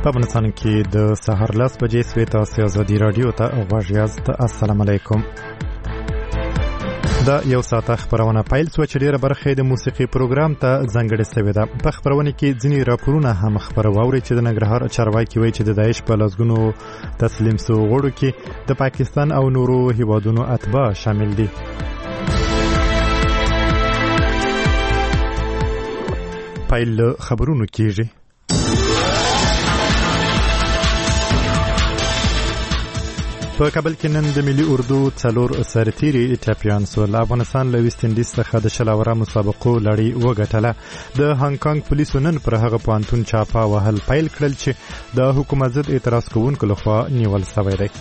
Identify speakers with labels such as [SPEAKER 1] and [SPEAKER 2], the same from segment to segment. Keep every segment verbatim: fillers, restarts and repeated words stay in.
[SPEAKER 1] افغانستان کې د سهار لس بجې سوي تاسو ازادي رادیو ته غوږ یاست. السلام علیکم. دا یو ساعت خبرونه پیل سو چې ډیره برخه د موسیقي پروګرام ته ځانګړې شوې ده. په خبرونه کې ځینې راپورونه هم خبرواوري چې د ننګرهار چارواکي وایي چې د داعش په لاسګونو تسلیم سو غړو کې د پاکستان او نورو هیوادونو اتباع شامل دي. پیل خبرونه کیږي. په کابل کې نن د ملي اردو څلور سرتیري ټاپیان سول. افغانستان له ویسټ انډیز څخه د شل اوره مسابقو لړۍ وګټله. د هانګ کانګ پولیسو نن پر هغه پوهنتون چاپه وهل پیل کړل چې د حکومت ضد اعتراض کوونکو لخوا نیول شوی دی.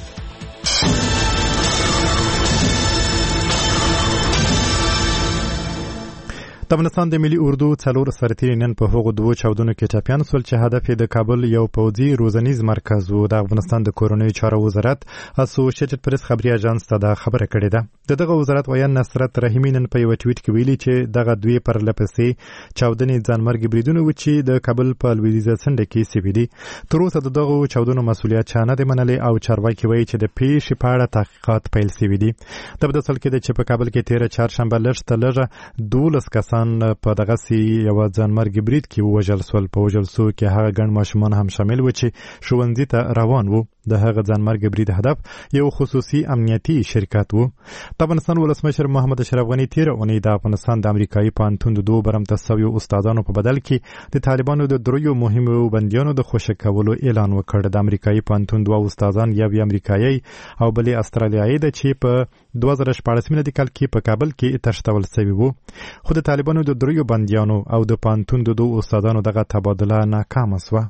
[SPEAKER 1] د افغانستان د ملي اردو څلور سرتیري نن په هغو دوو چاودنو کې ټاپیان سول چې هدف د کابل یو پوځي روزنیز مرکز و. د افغانستان د کورنیو چارو وزارت اسوسییټډ پریس خبري اژانس ته دا خبره کړې ده. د دغه وزارت ویان نصرت رحیمی نن په یو ټویټ کې ویلي چې دغه دوی پر لپسې چاودنې ځانمرګي بریدونه و چې د کابل په لویدیځه څنډه کې سوي دي. تر اوسه د دغه چاودنو مسؤلیت چا نه دی منلی او چارواکي وایي چې د پیښې په اړه تحقیقات پیل سوي دي. د بدسل کې د چې په کابل کې تیره چهارشنبه لږ لږه دولس کسان په دغه سي یو ځانمرګي برید کې وژل سول. په وژل سو کې هغه ګڼ ماشومان هم شامل و چې ښوونځي ته روان وو. د هغه ځانمرګي برید هدف یو خصوصي امنیتي شرکت وو. د افغانستان ولسمشر محمد اشرف غني تیر اونۍ د افغانستان د امریکایي پوهنتون د دوه برمته سویو استادانو په بدل کې د طالبانو د دریو مهمو بندیانو د خوشی کولو اعلان وکړ. د امریکایي پوهنتون دوه استادان یو امریکایي او بل استرالیایي د چې په دوه زره شپاړس میلادي کال کې په کابل کې تشتول شوی وو. خو د طالبانو د دریو بندیانو او د پوهنتون د دوه استادانو دغه تبادله ناکامه شوه.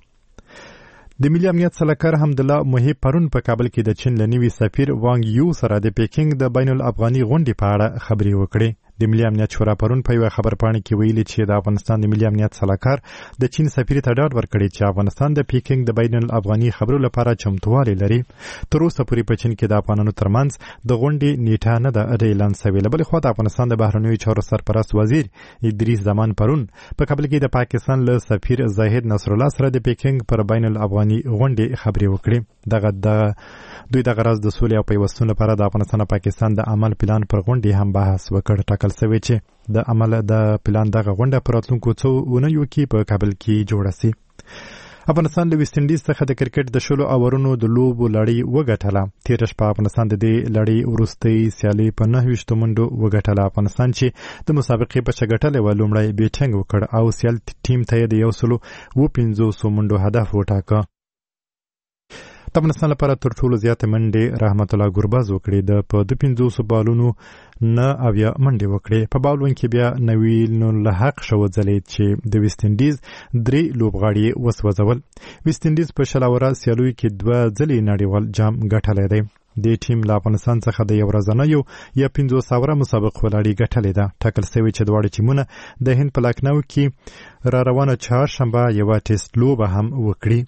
[SPEAKER 1] د ملي امنیت سلاکار حمدالله محی پرون په کابل کې د چین له نوي سفیر وانګ یو سره د پیکینګ د بین الافغاني غونډې په اړه خبرې وکړې. د ملي امنیت شورا پرون په یو خبرپاڼه کې ویلي چې د افغانستان د ملي امنیت سلاکار د چین سفیر ته ډاډ ورکړی چې افغانستان د پیکینګ د بین الافغاني خبرو لپاره چمتووالی لري. تر اوسه پورې په چین کې د افغانانو ترمنځ د غونډې نیټه نه ده اعلان شوې. له بلې خوا د افغانستان د بهرنیو چارو سرپرست وزیر ادریس زمان پرون په کابل کې د پاکستان له سفیر زاهد نصر الله سره د پیکینګ پر بین الافغاني غونډې خبرې وکړې. دغه د دوی د غرض د سولې او پیوستون لپاره د افغانستان او پاکستان د عمل پلان پر غونډې هم بحث وکړ. ټاکل شوی چې د عمل د پلان دغه غونډه پر راتلونکو څو اونیو کې په کابل کې جوړه شي. افغانستان له ویسټ انډیز څخه د کرکټ د شلو اورونو د لوبو لړۍ وګټله. تیره شپه افغانستان د دې لړۍ وروستۍ سیالي په نهه ویشتو منډو وګټله. افغانستان چې د مسابقې په چګټلې و لومړی بیټینګ وکړ او سیال ټیم ته د یو سلو و پنځوسو منډو هدف وټاکه. د افغانستان لپاره تر ټولو زیاتې منډې رحمت الله ګربز وکړې. د په دوه پنځوسو بالونو نه اویا منډې وکړې. په بالون کې بیا نویل الحق شو ځلید چې د ویسټ انډیز درې لوبغاړي وسوځول. ویسټ انډیز په شل اوره سیالیو کې دوه ځلې نړیوال جام ګټلی دی. د ټیم له افغانستان څخه د یو ورځنیو یا پنځوس اوره مسابقو لړۍ ګټلې ده. ټاکل شوی چې دواړه ټیمونه د هند په لکنو کې را روانه چهارشنبه یوه ټیسټ لوبه هم وکړي.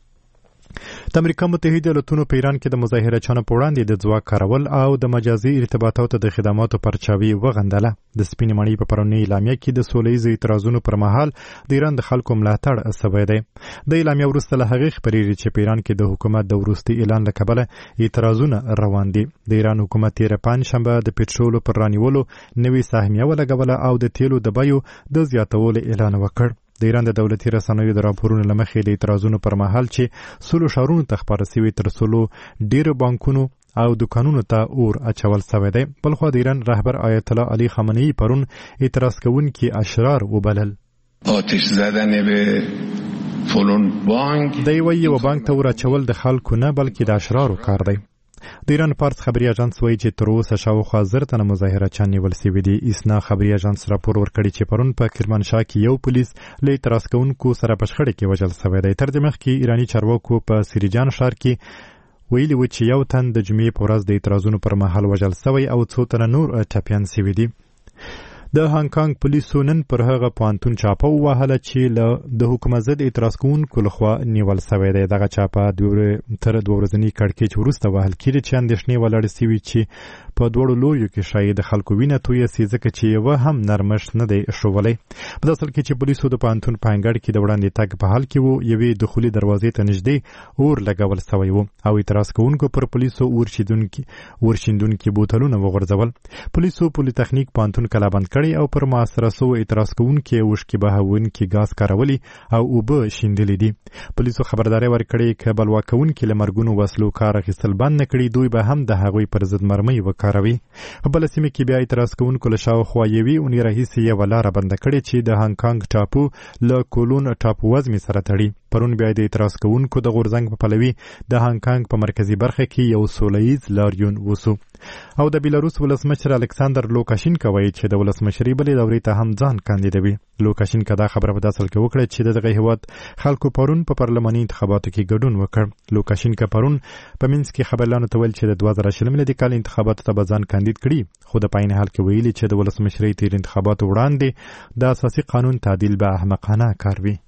[SPEAKER 1] د امریکا متحده ایالاتونو په ایران کې د مظاهرچیانو په وړاندې د ځواک کارول او د مجازي ارتباطاتو د خدماتو پرچاوي وغندله. د سپینې ماڼۍ په پرونۍ اعلامیه کې د سوله ییزو اعتراضونو پر مهال د ایران د خلکو ملاتړ شوی دی. د اعلامیه وروسته له هغې خبرېږي چې په ایران کې د حکومت د وروستي اعلان له کبله اعتراضونه روان دي. د ایران حکومت تېره پنجشنبه د پټرولو پر رانیولو نوې سهمیه ولګوله او د تیلو د بیو د زیاتولو اعلان وکړ. د ایران د دولتي رسنیو د راپورونو له مخې د اعتراضونو پر مهال چې سلو ښارونو ته خپاره شوي تر سلو ډېرو بانکونو او دکانونو ته اور اچول شوی دی. بلخوا د ایران رهبر آیت الله علي خامنه‌ای پرون اعتراض کوونکي اشرار وبلل.
[SPEAKER 2] آتش زدن به فلان بانک
[SPEAKER 1] دی وایي یو بانک ته اور اچول د خلکو نه بلکې د اشرارو کار دی. د ایران فارس خبري اژانس وایي چې تر اوسه شاوخوا زر تنه مظاهرچیان نیول شوي دي. اسنا خبري اژانس راپور ورکړی چې پرون په کرمانشاه کې یو پولیس له اعتراض کوونکو سره په شخړه کې وژل شوی دی. تر دې مخکې ایراني چارواکو په سیریجان ښار کې ویلي و چې یو تن د جمعې په ورځ د اعتراضونو پر مهال وژل شوی او څو تنه نور ټپیان شوي دي. د هانګ کانګ پولیسو نن پر هغه پوهنتون چاپه ووهله چې له د حکومت ضد اعتراض کوونکو لخوا نیول شوی دی. دغه چاپه تر دوه ورځني کړکېچ وروسته وهل کېږي چې اندېښنې ولاړې شوي چې په دوړو لوریو کې شاید د خلکو وینه توی سي ځکه چې یو هم نرمښت نه دی شوولای. په داسل کې چې پولیسو د پانتون په انګړ کې د وړاندې تګ په حال کې وو، یوې دخولي دروازې ته نږدې اور لګول سوی وو او اعتراض کوونکو پر پولیسو اور شیندونکي اور شیندونکي بوتلونه وغورځول. پولیسو پولی تخنیک پانتون کلابند کړی او پر محاصره سو اعتراض کوونکي اوښکې بهوونکي ګاز کارولي او اوبه شیندلې دي. پولیسو خبرداري ورکړې که بلوا کوونکي له مرګونو وسلو کار اخیستل بند نه کړي، دوی به هم د هغوی پر ضد مرمۍ وکاروي. په بله سیمه کې بیا اعتراض کوونکو له شاوخوا یوې اونۍ راهیسې یوه لاره بنده کړې چې د هانګ ټاپو له کولون ټاپو وزمې سره تړي. پرون بیا د اعتراض کوونکو د غورځنګ په پلوي د هانګ په مرکزي برخه کې یو سوله ییز لاریون وسو. او د بیلاروس ولسمشر الکساندر لوکاشینکا وایي چې د ولسمشرۍ بلې دورې ته هم ځان کاندیدوي. لوکاشینکا دا خبره په داسل کې وکړه چې د دغه هیواد خلکو پرون په پارلماني انتخاباتو کې ګډون وکړ. لوکاشینکا پرون په مینځ کې خبرلانو ته ویل چې د دوه زره شلم میلادي کال انتخاباتو ته به ځان کاندید کړي، خو د پاین حال کې ویلي چې د ولسمشرۍ تیر انتخاباتو وړاندې د اساسي قانون تعدیل به احمقانه کار وي.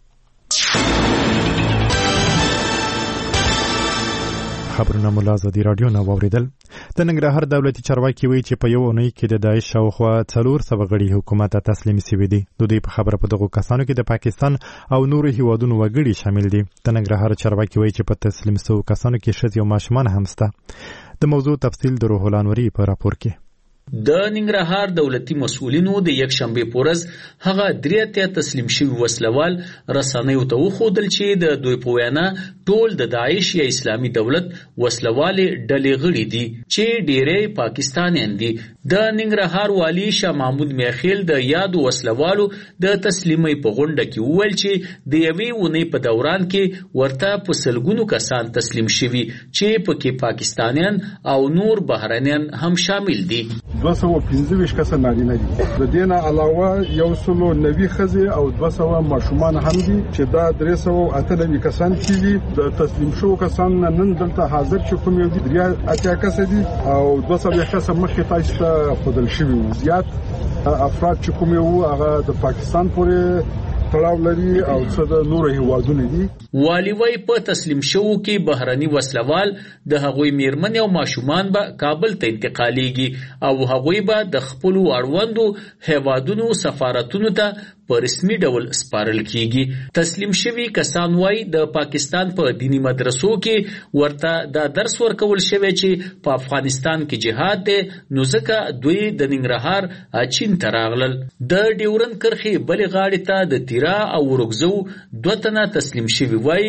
[SPEAKER 1] خبرونه مو له ازادي راډیو نه واورېدل. د ننګرهار دولتي چارواکي وایي چې په یو اونۍ کې د داعش شاوخوا څلور سوه غړي حکومت ته تسلیم سوي دي. د دوی په خبره په دغو کسانو کې د پاکستان او نورو هیوادونو وګړي شامل دي. د ننګرهار چارواکي وایي چې په تسلیم سوو کسانو کې ښځې او ماشومان هم شته. د موضوع تفصیل د روح الانوري په راپور کې.
[SPEAKER 3] د ننګرهار دولتي مسؤلینو د یک شنبه پورز هغه دریته تسلیم شوی وسلوال رسنیو ته وخودل چې د دوی په وینا ټول د داعش یا اسلامي دولت وسلوال ډلې غړي دي چې ډېرې پاکستانیان دي. د ننګرهار والی شاه محمود میخیل د یاد وسلوالو د تسلیمي په غونډه کې وویل چې د یوې ونې په دوران کې ورته په سلګونو کسان تسلیم شوي چې پکې پاکستانیان او نور بهرنیان هم شامل دي.
[SPEAKER 4] دوه سوه پنځه ویشت کسه نارینه دي، د دې نه علاوه یو سلو نوي ښځې او دوه سوه ماشومان هم دي چې دا درې سوه اته نوي کسان کېږي. د تسلیم شوو کسان نن دلته حاضر چې کوم یو دي درې اتیا کسه دي او دوه څلوېښت کسه مخکې تاسو ته ښودل شوي وو. زیات افراد چې کوم یو هغه د پاکستان پورې تړاو لري او څه د نورو هیوادونو دي.
[SPEAKER 3] والی وای په تسلیم شوو کې بهرني وسلوال د هغوی میرمن او ماشومان به کابل ته انتقالیږي او هغوی به د خپل اړوندو هیوادونو سفارتونو ته په رسمي ډول سپارل کیږي. تسلیم شوی کسان وای د پاکستان په دینی مدرسو کې ورته دا درس ورکول شوی چې په افغانستان کې جهاد دی، نو ځکه دوی د ننګرهار چین ته راغلل. د ډیورن کرښې بلې غاړې ته د تیرا او ورغزو دوه تنه تسلیم شوي وای.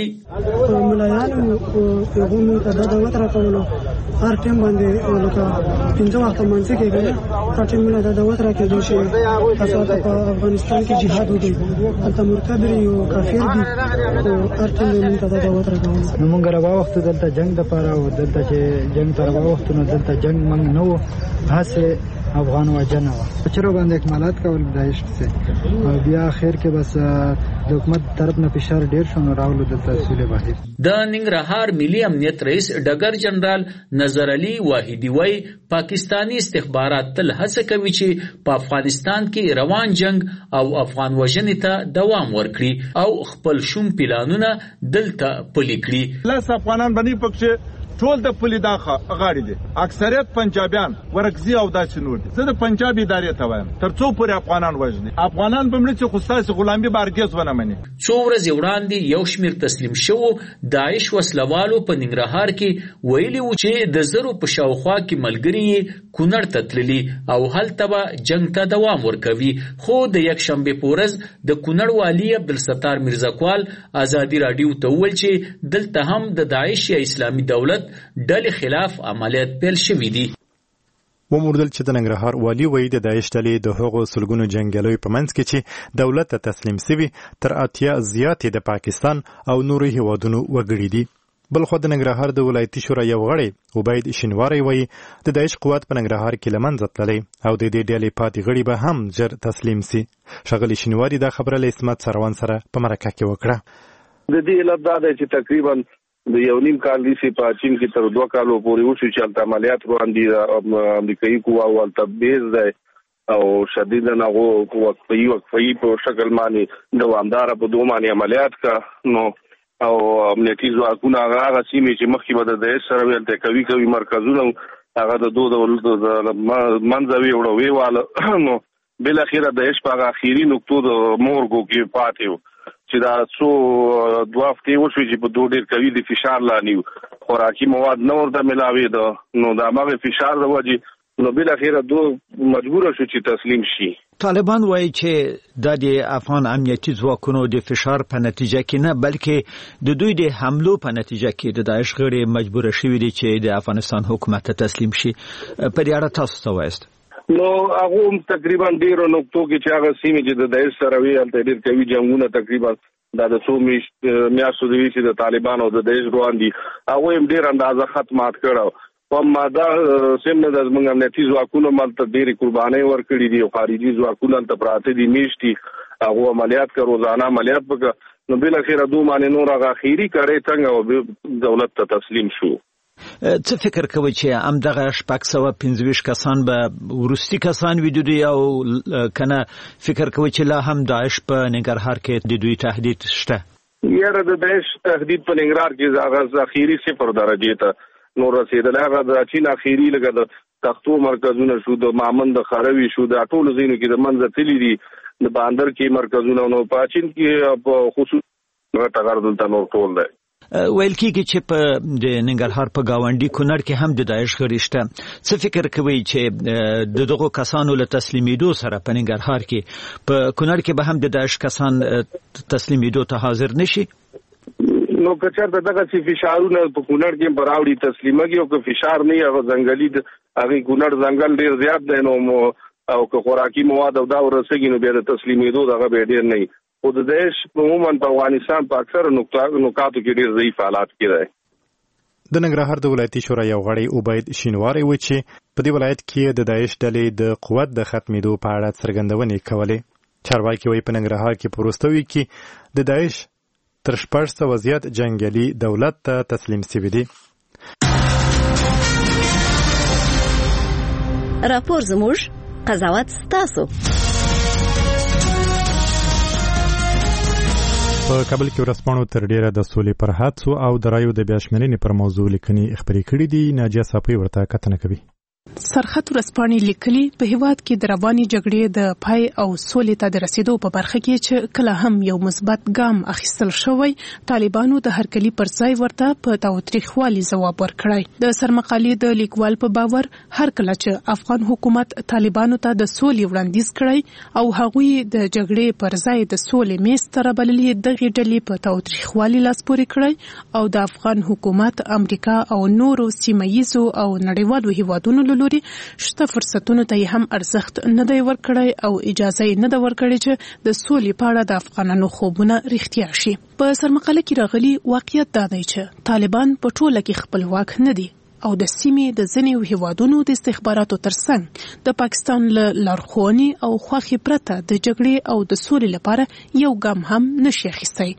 [SPEAKER 5] ملایانو پیغامونو ته دا دعوت راکولو هر ټیم باندې لکه پنځه وخته منځ کېږي، هر ټیم ته دعوت راکېدو چې تاسو په افغانستان کې جهاد وکړي. هلته مرتد یو کافر دي او هر ټیم ته دا دعوت راکولو.
[SPEAKER 6] نو موږ روا وخت دلته جنگ د پاره او دلته چې جنگ تر روا وخت نو دلته جنگ موږ نو هڅه افغان وجنه و چیرې باندې اکمالات کول داعش څخه او بیا اخر کې بس د حکومت طرف نه فشار ډیر شو نو راولو د تحصیل واحد.
[SPEAKER 3] د ننګرهار ملي امنیت رئیس ډګر جنرال نظر علي واحدی وای پاکستانی استخبارات تل هڅه کوي چې په افغانستان کې روان جنگ او افغان وژنې ته دوام ورکړي او خپل شوم پلانونه دلته پلي کړي.
[SPEAKER 7] لاس افغانان باندې پکې ټول د پولی داخه غاړي دي، اکثریت پنجابیان ورکزي او داسې نور دي. زه د پنجابي ادارې ته وایم ترڅو پورې افغانان وژني افغانان به مړي چې خوستاسي غلامي بارګیز ونه مني.
[SPEAKER 3] څو ورځې وړاندې یو شمیر تسلیم شوو داعش وسلوالو په ننګرهار کې ویلي و چې د زرو په شاوخوا کې ملګري کونړ ته تللي او هلته به جنگ ته دوام ورکوي. خو د یک شنبه په ورځ د کونړ والی عبدالستار میرزاکوال ازادي راډیو ته وویل چې دلته هم د داعش یا اسلامي دولت ډلې خلاف عملیات پیل شوي دي.
[SPEAKER 1] وموردل چې د ننګرهار والی وایي د داعش ډلې د هغو سلګونو جنګیالیو په منځ کې چې دولت ته تسلیم سوي تر اتیا زیاتې د پاکستان او نورو هیوادونو وګړي دي. بلخو د ننګرهار د ولایتي شورا یو غړی عبید شینواری وایي د داعش قوت په ننګرهار کې له منځه تللی او د دې ډلې پاتې غړي به هم ژر تسلیم سي. ښاغلي شینواری دا خبره له عصمت سروان سره په مرکه کې وکړه.
[SPEAKER 8] د دې علت دا دی چې تقریبا د یو نیم کال لیسي په چین کې تر دوه کالو پورې وشو چې هلته عملیات وړاندې امریکایي قواو هلته بیز دی او شدیدا هغو وقفه‌یي وقفه‌یي په شکل باندې دوامداره په دوه باندې عملیات کا نو او امنیتي ځواکونه هغه هغه سیمې چې مخکې به د داعش سره وي هلته قوي قوي مرکزونه هغه د دوه د منځوي وړوي واله نو بل اخیره د هیڅ په اخیری نقطو د مورګو کې پاتې چې دا څو دوه هفتې وشوي چې په دوه ډېر قوي د فشار لاندې خوراکي مواد نه ورته ملاوي ده نو د هغه فشار د وجې نو بل اخیره دوه مجبور شو چې تسلیم شي.
[SPEAKER 9] طالبان وایي چې د افغان امنیتي ځواکونو د فشار په نتیجه کې نه بلکې د دوی د حملو په نتیجه کې د داعش غړي مجبور شوي دي چې د افغانستان حکومت ته تسلیم شي. په دې اړه تاسو څه وایاست؟
[SPEAKER 8] نو هغه تقریبا ډیرو نقطو کې چې هغه سیمې چې د داعش سره وی هلته ډیر کوي جنگونه تقریبا دا د څو میاشتو د ویسي د طالبانو او د داعش روان دي هغه هم ډیر اندازه ختمات کړو په ماده سیمه د زمونږ امنیتي ځواکونو ملته ډېرې قربانۍ ورکړي دي او خارجي ځواکونه هلته پراته دي میاشتې هغه عملیات کوي روزانه عملیات وکړه نو بالاخره دوی باندې نور هغه اخیري کړی څنګه دولت ته تسلیم شو.
[SPEAKER 9] څه فکر کوي چې همدغه شپږ سوه پنځه ویشت کسان به وروستي کسان وي د دوی او کنه فکر کوي چې لا هم داعش په ننګرهار کې د دوی تهدید شته؟
[SPEAKER 8] یاره د داعش تهدید په ننګرهار کې هغه اخیري صفر درجې ته نور رسیدل هغه د چین اخیری لګه د تختو مرکزونه شو د مامن د خاروي شو د ټولو ځینو کې د منځ تللی دي د باندر کې مرکزونه نو په چین کې په خصوص ټغر دلته نور ټول دی.
[SPEAKER 9] ویل کېږي چې په د ننګرهار په گاونډي کونړ کې هم د داعش غړي شته. څه فکر کوي چې د دغو کسانو له تسلیمیدو سره په ننګرهار کې په کونړ کې به هم د داعش کسان تسلیمیدو ته حاضر نشي؟
[SPEAKER 8] نو کچر دغه چې فشارونه په کونړ کې براوړي تسلیمږي او که فشار نه هغه ځنګلي هغه کونړ ځنګل ډیر زیات دی نو او که خوراکي مواد او دا ورسېږي نو بیا د تسلیمېدو دغه به ډیر نه او د دیش عموما په افغانستان په اکثر نقاطو کې ډیر ضعیف حالات کې دی.
[SPEAKER 1] د ننګرهار د ولایتي شورا یو غړی عبید شینواری و چې په دې ولایت کې د داعش ډلې د قوت د ختمېدو په اړه څرګندونې کولې. چارواکي وایي په ننګرهار کې په وروستیو کې د داعش تر شپږ سوه زیات جنګیالي دولت ته تسلیم شوي دي.
[SPEAKER 10] راپور زموږ قضاوت ستاسو.
[SPEAKER 1] په کابل کې ورځپاڼو تر ډیره د سولې پر هڅو او د رایو د بیا شمېرنې پر موضوع لیکنې خپرې کړي دي. ناجیه صافی ورته کتنه کوي.
[SPEAKER 11] سرخط ورځپاڼې لیکلي په هیواد کې د رواني جګړې د پای او سولې ته د رسیدو په برخه کې چې کله هم یو مثبت ګام اخیستل شوی طالبانو د هرکلي پر ځای ورته په تاوتریخوالي ځواب ورکړی. د سرمقالې د لیکوال په باور هر کله چې افغان حکومت طالبانو ته د سولې وړاندیز کړی او هغوی د جګړې پر ځای د سولې میز ته رابللي دغې ډلې په تاوتریخوالي لاس پورې کړی او د افغان حکومت امریکا او نورو سیمه ییزو او نړیوالو هیوادونو لوري شته فرصتونو ته هم ارزښت نه دی ورکړی او اجازه یې نه ده ورکړې چې د سولې په اړه د افغانانو خوبونه رښتیا شي. په سرمقاله کې راغلي واقعیت دا دی چې طالبان په ټوله کې خپلواک نه دي او د سیمې د ځینې هیوادونو د استخباراتو ترڅنګ د پاکستان له لارښوونې او خوښې پرته د جګړې او د سولې لپاره یو ګام هم نشي اخیستی.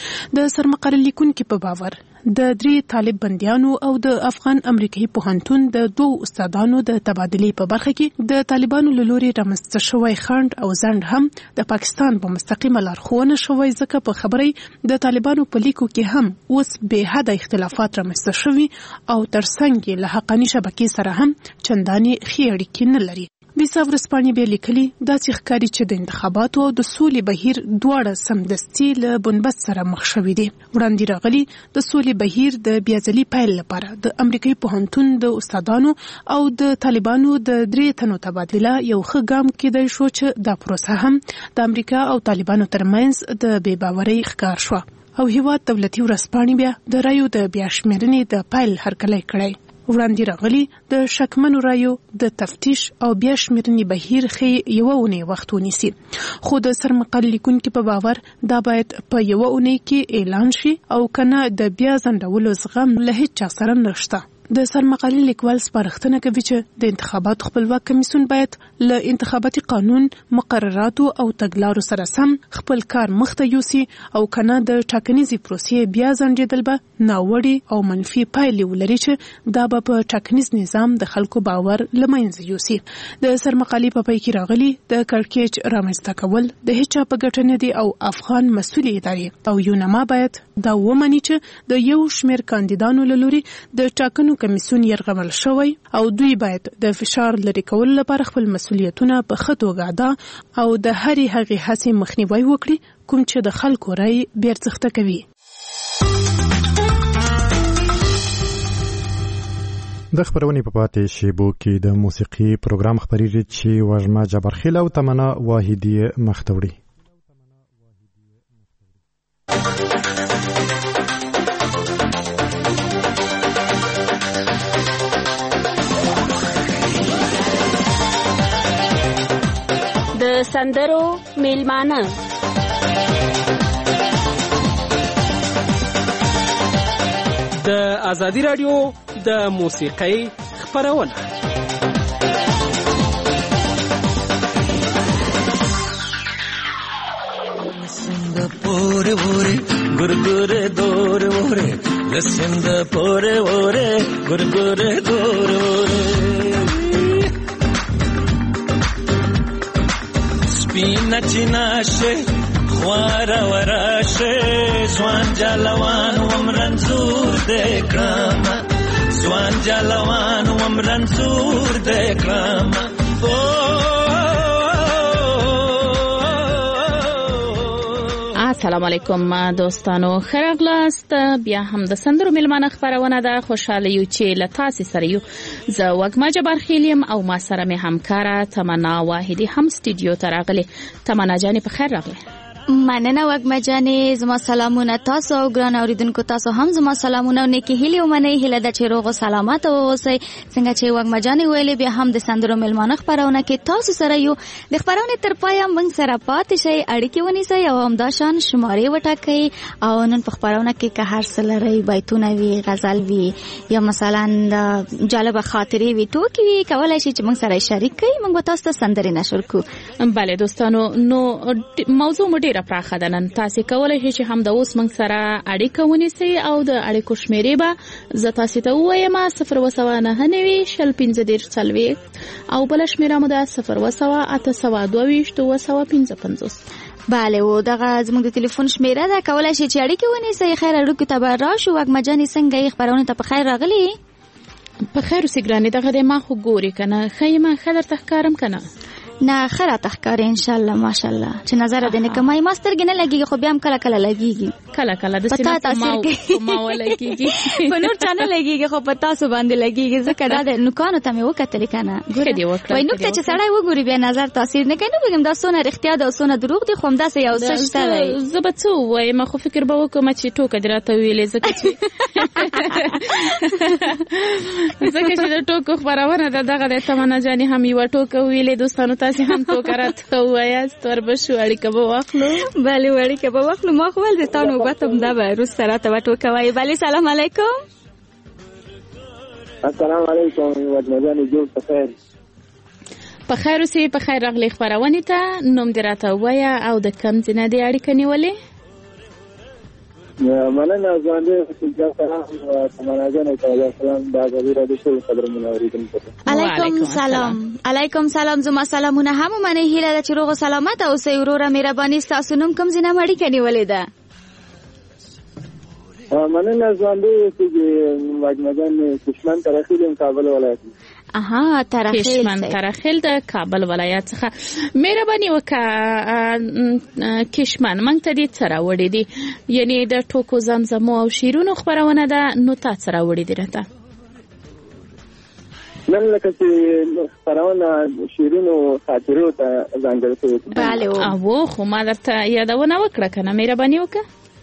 [SPEAKER 11] د سرمقاله لیکونکي په باور د درې طالب بندیانو او د افغان امریکایي پوهنتون د دوه استادانو د تبادلې په برخه کې د طالبانو له لوري رامنځته شوی خنډ او ځنډ هم د پاکستان په مستقیمه لارښوونه شوی ځکه په خبرې د طالبانو په لیکو کې هم اوس بې حده اختلافات رامنځته شوي او ترڅنګ یې له حقاني شبکې سره هم چندانې ښې اړیکې نه لري. ویسا ورځپاڼې بیا لیکلي داسې ښکاري چې د انتخاباتو او د سولې بهیر دواړه سمدستي له بنبست سره مخ شوي دي. وړاندې راغلي د سولې بهیر د بیا ځلي پیل لپاره د امریکایي پوهنتون د استادانو او د طالبانو د درې تنو تبادله یو ښه ګام کېدای شو چې دا پروسه هم د امریکا او طالبانو ترمنځ د بې باورۍ ښکار شوه او هیواد دولتي ورځپاڼې بیا د رایو د بیا شمېرنې د پیل هرکلی کړی. وړاندې راغلي د شکمنو رایو د تفتیش او بیا شمېرنې بهیر ښیي یوه اونۍ وخت ونیسي خو د سرمقالې لیکونکي په باور دا باید په یوه اونۍ کې اعلان شي او کنه د بیا ځنډولو زغم له هیڅ چا سره نشته. د سرمقالې لیکوال سپارښتنه کوي چې د انتخاباتو خپلواک کمیسیون باید له انتخاباتي قانون مقرراتو او تګلارو سره سم خپل کار مخته یوسي او کنه د ټاکنیزې پروسې بیا ځنډېدل به ناوړي او منفي پایلې ولري چې دا به په ټاکنیز نظام د خلکو باور له منځه یوسي. د سرمقالې په پای کې راغلي د کړکېچ رامنځته کول د هیچا په ګټه نه دي او افغان مسؤلې ادارې او یونما باید دا ومني چې د یو شمېر کاندیدانو له لوري د ټاکنو کمیسیون یرغمل شوی او دوی باید د فشار لري کول لپاره خپل مسؤلیتونه په ښه توګه ادا او د هرې هغې هڅې مخنیوی وکړي کوم چې د خلکو رای بې ارزښته کوي.
[SPEAKER 1] د خبرونې په پاتې شیبو کې د موسیقي پروګرام خبرېږي چې وژمه جبرخیل او تمنا واحدي مخته وړي.
[SPEAKER 12] د سندرو میلمانه
[SPEAKER 13] د ازادي رادیو د موسیقۍ خبرونه
[SPEAKER 14] لسند پوره وره ګورګوره دور وره لسند پوره وره ګورګوره دور وره سپینا چیناشه خوارا وراشه زوان جلوان ومرنزور دکرام زوان جلوان ومرنزور دکرام.
[SPEAKER 12] السلام علیکم دوستانو، خراغلاست. بیا هم د سندرو میلمانه خبرونه ده. خوشاله یو چې له تاسې سره یو. زه وږمه جبرخیل یم او ما سره مې همکاره تمنا واحدي هم سټوډیو ته راغلې. تمنا جانې په خیر راغلې.
[SPEAKER 15] مننه وږمه جانې، زما سلامونه تاسو او ګران اوریدونکو تاسو هم زما سلامونه او نیکی هیلې ومنئ. هیله ده چې روغ او سلامت اوسئ. څنګه چې وږمه جانې ویلې، بیا هم د سندرو میلمانه خبرونه کې تاسو سره یو. د خبرونې تر پایه موږ سره پاتې شئ، اړیکې ونیسئ او همدا شان شمارې وټاکئ. او نن په خبرونه کې که هر څه لرئ، بیتونه وي، غزل وي، یا مثلا جالبه خاطرې وي، ټوکې وي، کولی شئ چې موږ سره شریک کړئ. موږ به تاسو ته سندرې نشر کړو.
[SPEAKER 12] بله دوستانو، نو موضوع مو ډېره پراخه ده. نن تاسو کولی شئ چې هم د اوس موږ سره اړیکه ونیسئ او د اړیکو شمیرې به زه تاسو ته ووایم: صفر اووه سوه نهه نوي شل پنځه دېرش څلوېښت او بله شمیره مو ده صفر اووه سوه اته سوه دوه ویشت اووه سوه پنځه پنځوس.
[SPEAKER 15] بله، و دغه زموږ د تلیفون شمیره ده، کولی شئ چې اړیکې ونیسئ. خیر اړیکو ته به راشو. وږمه جانې څنګه یې؟ خبرونه ته په خیر راغلي؟
[SPEAKER 12] په خیر اوسې ګرانې. دغه دی ما خو ګورې که نه، ښه یم، ښه درته ښکارم که نه؟
[SPEAKER 15] نه، ښه راته ښکارې انشاءالله. ماشاءالله چې نظر دې نه کوم. ما سترګې نه لګېږي، خو بیا هم کله کله لګېږي.
[SPEAKER 12] کله کله داسې نه په ما ولګېږي،
[SPEAKER 15] په نور چا نه لګېږي، خو په تاسو باندې لګېږي. ځکه دا د نوکانو ته مې وکتلې که نه. وایي نوک ته چې سړی وګوري بیا نظر تاثیر نه کوي. نه پوهېږم دا څونه رښتیا ده او څونه دروغ دي، خو همداسې یو څه شته دی.
[SPEAKER 12] زه به څه ووایم، خو فکر به وکړم چې ټوکه دې راته ویلې، ځکه چې ځکه چې د ټوکو خبرونه ده. دغه د تمنا جانې هم یوه ټوکه ویلې. دوستانو تاسې هم ټوکه ته وایاست، وربشو اړیکه به واخلو.
[SPEAKER 15] بله، اړیکه به واخلو. ما خو ول د تا نوبت هم ده، به وروسته راته به ټوکه وایي. بله، سلام علیکم.
[SPEAKER 16] السلام علیکم وږمه جانې، جوړ په خیر.
[SPEAKER 12] په خیر اوسې. په خیر راغلې خپرونې ته. نوم دې راته ووایه او د کوم ځای نه دې اړیکه نیولې؟
[SPEAKER 16] مننه ځوانې سلام تمنا جانې ته سلام. د ازادي راډیو ټول خبرونه اوریدونکو ته
[SPEAKER 15] علیکم سلام. علیکم سلام. زما سلامونه هم ومنئ. هیله ده چې روغ او سلامت اوسئ. وروره مهرباني، ستاسو نوم کوم ځای نه اړیکه نیولې ده؟
[SPEAKER 16] مننه ځوانې وږمه جانې، کشمن ترخیل یم، کابل ولایت.
[SPEAKER 12] اها، ترخیل کشمن ترخیل د کابل ولایت څخه. مهرباني وکړه کشمن، موږ ته دې څه راوړي دي؟ یعنې د ټوکو زمزمو او شعرونو خبرونه ده، نو تا څه راوړي دي راته؟
[SPEAKER 16] نن لکه چې خبرونه شعرونو خاطرو ته ځانګړې شوې.
[SPEAKER 12] بله، او خو ما درته یادونه وکړه که نه؟ مهرباني وکړه.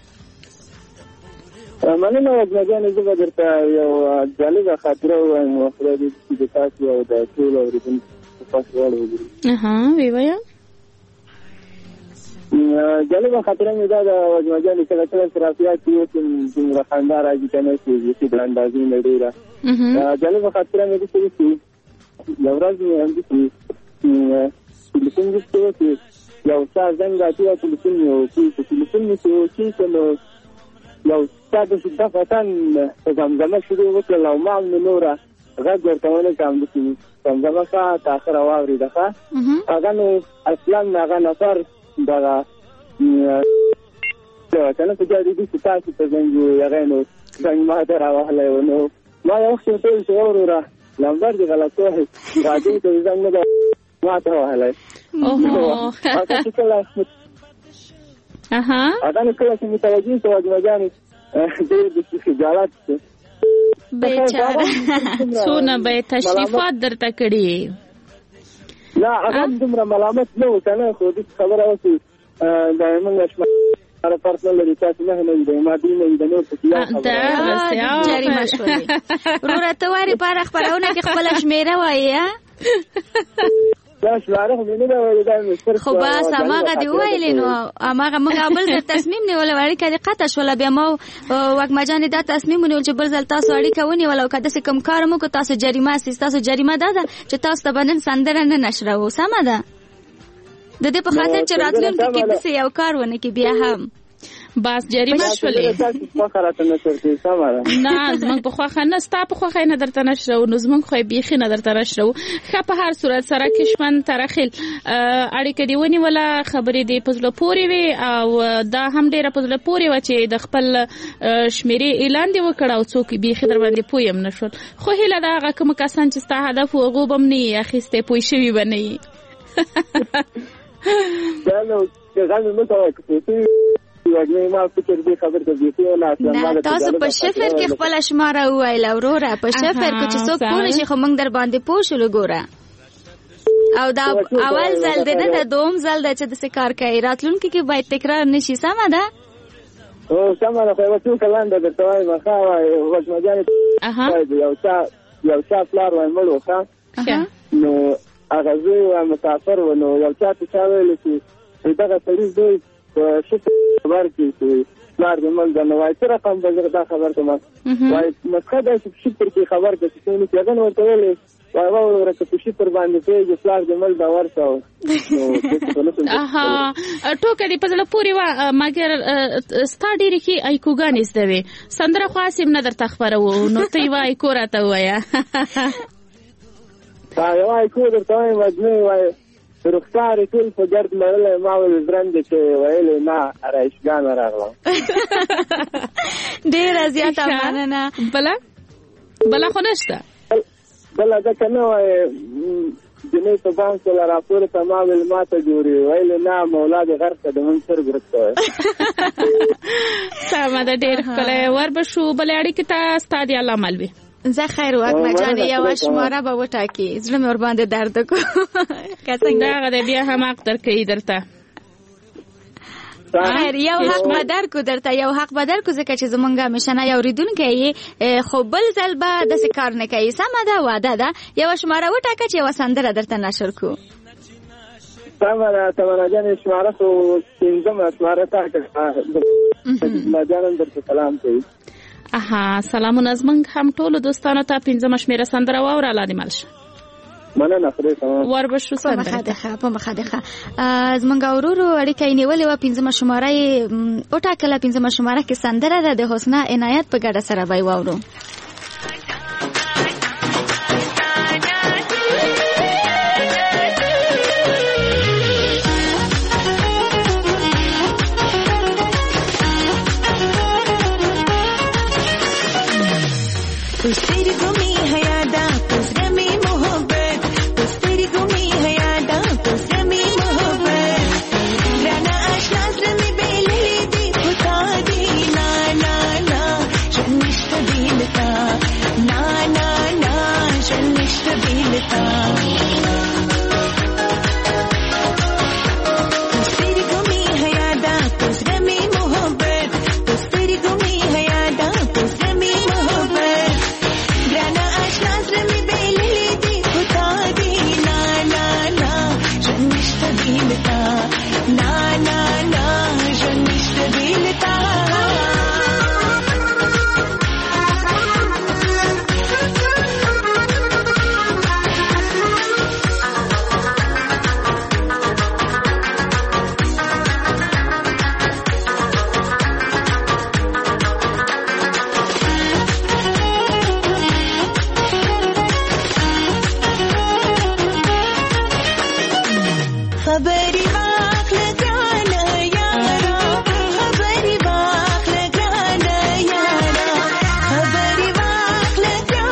[SPEAKER 16] مننه وږمه جانې، زه به درته یو جالبه خاطره ووایم. خدای دې چې د تاسو او د ټولو اورېدونکو په خوښ وړ وګوري.
[SPEAKER 12] اها، ویې وایه.
[SPEAKER 16] جالبه خاطره مې دا ده وږمه جانې، کله کله ترافیات کې اوسم دومره خندا راځي که نه، چې بیخي ګړندازي نه ډېره. جالبه خاطره مې داسې وشي، یو ورځ مې همداسې تلیفون وشته و چې یو چا زنګ راکړي او تلیفون مې وکړي. چې تلیفون مې چې وکړي نو یو چا داسې دفعتن زمزمه شروع وکړل او ما هم نو نوره غږ ورته ونه کړم. داسې زمزمه ښه تر اخره واورېده. ښه هغه نو اصلا هغه نفر دغه که نه په جادي چې تاسو ته زنګ وي، هغه نو زنګ ما ته راوهلی و. نو ما یو څه ته څه وروره نمبر دی غلط وای راځي ته زنګ نه ما ته وهلای
[SPEAKER 12] اوه اها
[SPEAKER 16] اته نو کله چې متوجي شو د وجاني دې د خجالت
[SPEAKER 12] بیچاره سونه به تشریفات درته کړی
[SPEAKER 16] لا هغه دومره ملامت نه و کنه خو دې خبره اوسه دایمن نشم اره پرسنل لري تاسو نه نه دی ما دې نه دی نو څه
[SPEAKER 12] دا
[SPEAKER 15] جریمه شولې ورته تواري پر خبرونه کې خپل شمیره وایي
[SPEAKER 16] دا شلاره مې نه وایي دا مستر
[SPEAKER 15] خو بس هغه دی ویلې نو هغه موږ بل ځل تصمیم نیول وړي کړي قطع شول بیا مو وګما جان دا تصمیم نیول چې بل ځل تاسو اړي کوي ولو کده څه کم کار مو کو تاسو جریمه سي تاسو جریمه ده چې تاسو ته بنن سندره نه نشرو سم ده د دې په خاطر چې راتلونکي کې د یو کار ونه کې بیا هم
[SPEAKER 12] بس جریمه شولې نه زمونږ په خوخه نه ستا په خوخه نه درته نشرو نو زمونږ خو بیخي نه درته نشرو خه په هر صورت سره کشمن ترخیل اړیکه دی ونی ولا خبرې دی پزله پوری وی او دا هم ډیره پزله پوری و چې د خپل شمیرې اعلان دی وکړ او څوک بیخي در باندې پویم نشول خو هله دا هغه کوم کسان چې ستا هدف وغو بم نه اخیسته پوي شوی بنئ
[SPEAKER 16] دا نو څنګه مو ته کوي ما فکر دې خبر ته دې نه
[SPEAKER 15] تاسو په شفر کې خپل شماره وایل وروره په شفر کې چې څوک پوه شي خو موږ در باندې پوښلو ګوره او دا اول ځل دی نه د دوم ځل دی چې د کار کوي راتلونکي کې باید تکرار نشي سمه ده
[SPEAKER 16] او سمه ده خو څو کلان د توای مخه وای وځم جانې یو څا یو څا فلار وای مړو ښه نو هغه زه مسافر و نو یو څا ته ویل چې دغه سړي دوی شفت خبر کی چې لار د مل د نوای تر رقم بغیر دا خبر کوم وای مسخه د شفت کی خبر د څه نه کېدل ورته ویلې وای وای ورته په شفت باندې چې لار د مل دا ورته
[SPEAKER 12] اها ټوکې په ځل پوری وا مګر ستاډی ریکی ایکوګانیس دی سندره خاصم نه درته خبرو نو تی وای کوراته وایا
[SPEAKER 16] دا وای کو درته وای مجنون وای رخصار ټول په ګرد لرل ما ول برند چې ویل نه راشګان راغله
[SPEAKER 15] ډیر زیاته مننه
[SPEAKER 12] بلا بلا خو نشته
[SPEAKER 16] بلا دا کنه وای جنې په باندې لا راپور تمام الماته جوړي ویل نه مولا دې غرق د من سر ګرځي
[SPEAKER 12] سم دا ډیر کله ور بشو بل اړیکه تا ستادي الله مالوي
[SPEAKER 15] زه خیر وکړم جانې یو شماره به وټاکي زړه مې ور باندې درد کو
[SPEAKER 12] کڅنګ دا غو بیا هم حق درکې درته
[SPEAKER 15] خیر یو حق بدر کو درته یو حق بدر کو ځکه چې زمونږه مشنه یو ریدونکې خو بل ځل به د کار نه کوي سمه ده واده ده یو شماره وټاکه چې وسندره درته نشر کو
[SPEAKER 16] سمه ده سمه جانې شماره خو څنګه شماره تا ما جانم درته سلام کوي
[SPEAKER 12] اها سلامونه زمنګ هم ټول دوستانو ته پنځم شمیره سندره واور الاله مالش
[SPEAKER 16] مننه خدای ته
[SPEAKER 12] ور بشو سندره
[SPEAKER 15] په مخه په مخه ده زمنګ اورورو اړیکې نیولې و پنځم شماره او ټاکله پنځم شماره کې سندره ده د حسنا عنایت په ګډه سره وای واورو
[SPEAKER 17] خبري واخله ګرانه یاره خبري واخله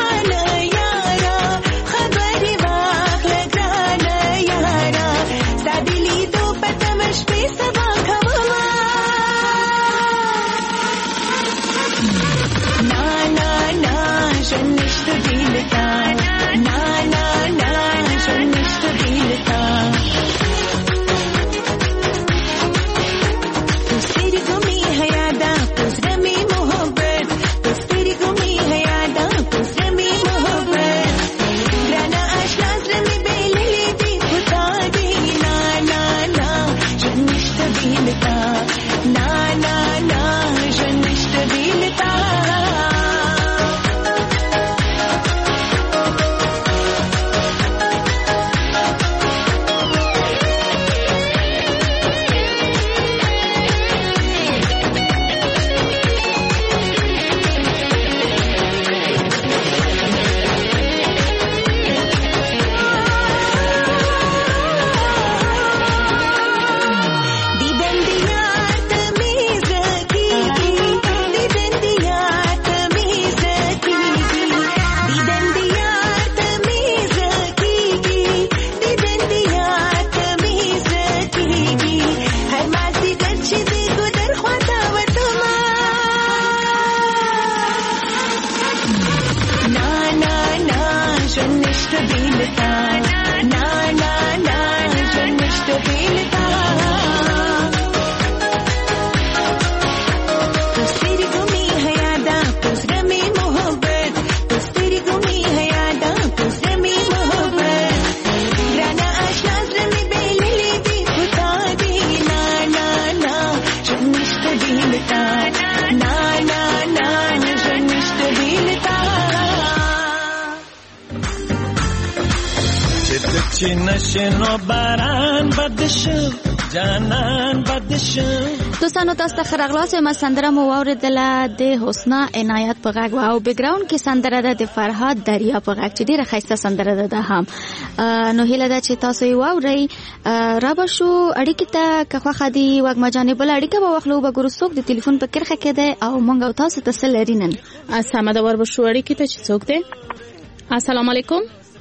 [SPEAKER 14] نشنو باران بدشو جانان بدشو.
[SPEAKER 15] دوستانو تاسو ته خراغلاس ما سندره مو اوریدله د حسنا عنایت په غږ او بیکګراوند کې سندره ده د فرهاد دریا په غږ چې ډیره ښایسته سندره ده. ده هم نو هیله ده چې تاسو یې واورئ. را به شو اړیکې ته که خوښه دي وږمه جانې بله اړیکه به واخلو. به ګورو څوک د تلیفون په کرښه کې دی او موږ او تاسو ته څه لري نن.
[SPEAKER 12] سمه ده ور به شو اړیکې ته چې څوک دی. السلام علیکم.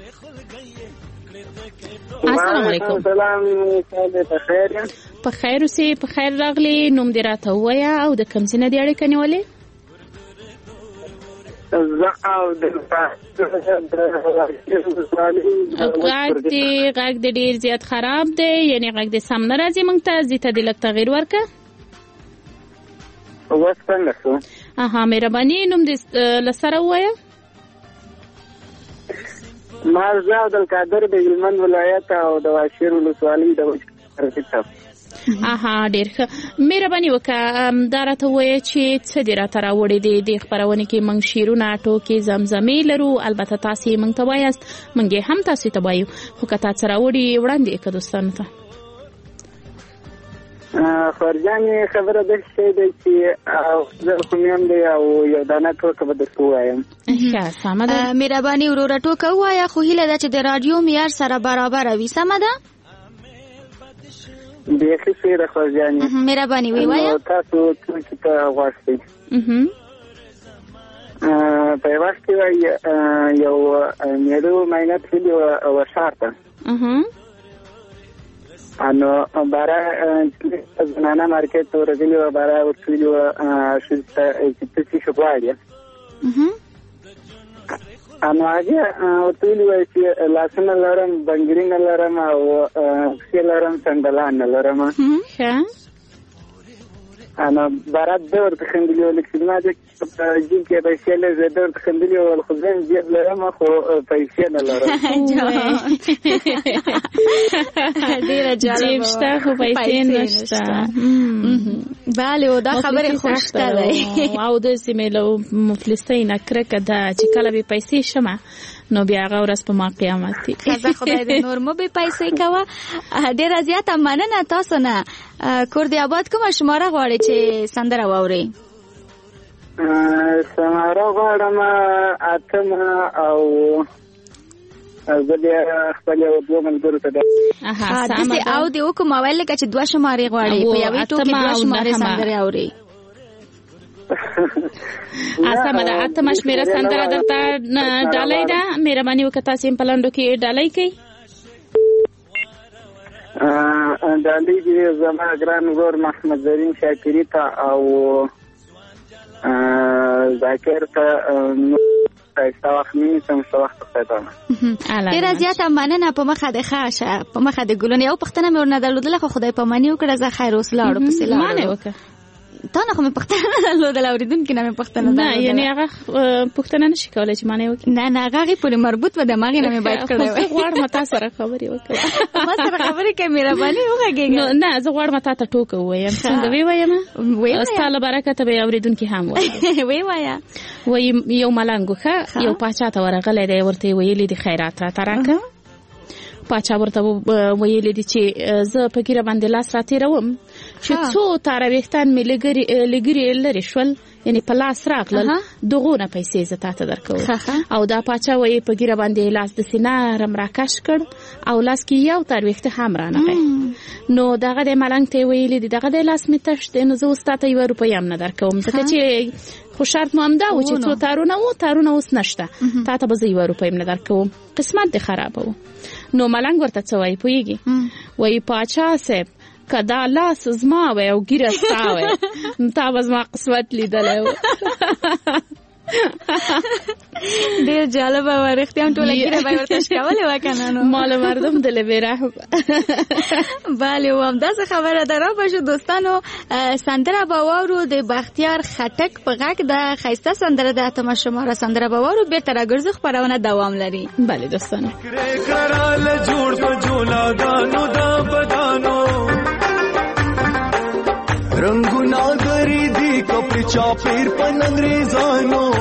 [SPEAKER 12] السلام علیکم.
[SPEAKER 16] سلام په خیر.
[SPEAKER 12] په خیر اوسې. په خیر راغلی. نوم دې راته ووایه او د کوم ځای نه دې اړیکه نیولې؟ غږ دې غږ دې ډېر زیات خراب دی، یعنې غږ دې سم نه راځي. موږ ته زی ته دې لږ تغییر ورکړه.
[SPEAKER 16] اوس څنګه شو؟
[SPEAKER 12] اها مهرباني. نوم دې له سره ووایه.
[SPEAKER 16] مارزا عبدالقادر د هلمند ولایت او د واشیر ولسوالۍ د وچ.
[SPEAKER 12] اها ډېر ښه. مهرباني وکړه دا راته ووایه چې څه دې راته راوړی دی. دې خپرونې کې موږ شعرونه، ټوکې، زمزمې لرو. البته تاسې یې موږ ته وایاست، موږ یې هم تاسې ته وایو. خو که تا څه راوړي وړاندې یې کړه دوستانو ته.
[SPEAKER 16] خورجانې خبره داسې شی دی چې زه خو مې هم دی او یو دانه ټوکه به درته ووایم.
[SPEAKER 12] ښه سمه ده.
[SPEAKER 15] مهرباني وروره ټوکه ووایه، خو هیله ده چې د راډیو معیار سره برابره وي. سمه ده؟
[SPEAKER 16] بیخي ښې ده خورجانې.
[SPEAKER 15] مهرباني ویې وایه.
[SPEAKER 16] تاسو ټوکې ته غوږ شئ. په یو وخت کې وایي یو میړه معاینه تللي وه ښار ته. نو باره زنانه مارکېټ ته ورغلې وه. باره ورته ویلي وه ښځې ته چې ته څه شی غواړې. نو هغې ورته ویلي وه چې لاسونه لرم، بنګړي نه لرم او پښې لرم، سنډلان نه لرم. نو باره ده ورته خندلي وه. لکه زما چې په جیب کې پیسې لري، ده ورته خندلي وه خو زه هم جیب لرم خو پیسې نه لرم.
[SPEAKER 15] ډېره جالبه.
[SPEAKER 12] جیب شته خو پیسې نشته.
[SPEAKER 15] بله او دا خبرې خوشته دی.
[SPEAKER 12] او داسې مې له مفلسۍ نه کرکه ده چې کله بې پیسې شمه نو بیا هغه ورځ په ما قیامت دی.
[SPEAKER 15] ښځه خدای دې نور مو بې پیسې کوه. ډېره زیاته مننه تاسو نه. کور دې آباد کومه شماره غواړې چې سندره واورئ؟
[SPEAKER 16] شماره غواړم اتمه او زه بیا خپل یو دوه ملګرو ته ده.
[SPEAKER 15] داسې او دې وکړو موبایل لکه چې دوه شمارې غواړې، په یوې ټوکې دوه شمارې سندرې اورئ.
[SPEAKER 12] سمه ده. اتمه شمېره سندره درته ډالۍ ده. مهرباني وکړه تاسې هم په لنډو کې ډالۍ کوئ.
[SPEAKER 16] ډالۍ دې زما ګران ورور محمد زرین شاکري ته او ذاکر ته ښایسته وخت نیسم. ښه وخت خدای ته.
[SPEAKER 15] ډېره زیاته مننه. په مخه دې ښه شه، په مخه دې ګلونه. یو پوښتنه مې ورنه درلودله خو خدای پاماني وکړه. زه خیر اوس لاړو پسې لاړو. تا نه خو مې پوښتنه نه درلودله، اورېدونکي نه مې پوښتنه درلودله.
[SPEAKER 12] نه یعنې هغه پوښتنه نشي کولی چې معنی وکړي.
[SPEAKER 15] نه نه هغه هغې پورې مربوط به د هماغې نه مې باید کړی وای.
[SPEAKER 12] زه غواړم تا سره خبرې وکړم.
[SPEAKER 15] ما سره خبرې کوې مهرباني وغږېږه.
[SPEAKER 12] نه زه غواړم تا ته ټوکه ووایم. څنګه ویې وایم؟ ستا له برکته به یې اورېدونکي هم وایي.
[SPEAKER 15] ویې وایه.
[SPEAKER 12] وایي یو ملنګ و ښه یو پاچا ته ورغلی دی. ورته یې ویلي دي خیرات راته راکړه. پاچا ورته ویلي دي چې زه په ګیره باندې لاس راتېروم چې څو تاره ویښتان مې لږرې لرې شول، یعنې په لاس راغلل، دغونه پیسې زه تا ته درکوم. او دا پاچا وایي په ګیره باندې لاس داسې نرم راکش کړ او لاس کې یو تار ویښته هم رانغی. نو دغه دی ملنګ ته یې ویلي دي دغه دی لاس مې تش دی، نو زه اوس تا ته یوه روپۍ هم نه درکوم، ځکه چې خو شرط مو همدا و چې څو تارونه و تارونه اوس نشته، تا ته به زه یوه روپۍ هم نه درکوم. قسمت دې خرابه و. نو ملنګ ورته څه وایي پوهېږي؟ وایي پاچا صاحب که دا لاس زما وی او ګیره ستا وی نو تا به زما قسمت لیدلی و.
[SPEAKER 15] ډېر جالبه وه. رښتیا هم ټوله ګیره به یې ورته شکولې وه که نه؟ نو
[SPEAKER 12] مال مردم دل بې رحم.
[SPEAKER 15] بله و همداسې خبره ده. را به شو دوستانو سندره به واورو د بختیار خټک په غږ ده. ښایسته سندره ده. اتمه شماره سندره به واورو. بېرته راګرځو، خپرونه دوام لري.
[SPEAKER 12] بله دوستانو.
[SPEAKER 14] رنگونا گری دی کپڑے چاپیر پن انگریزانو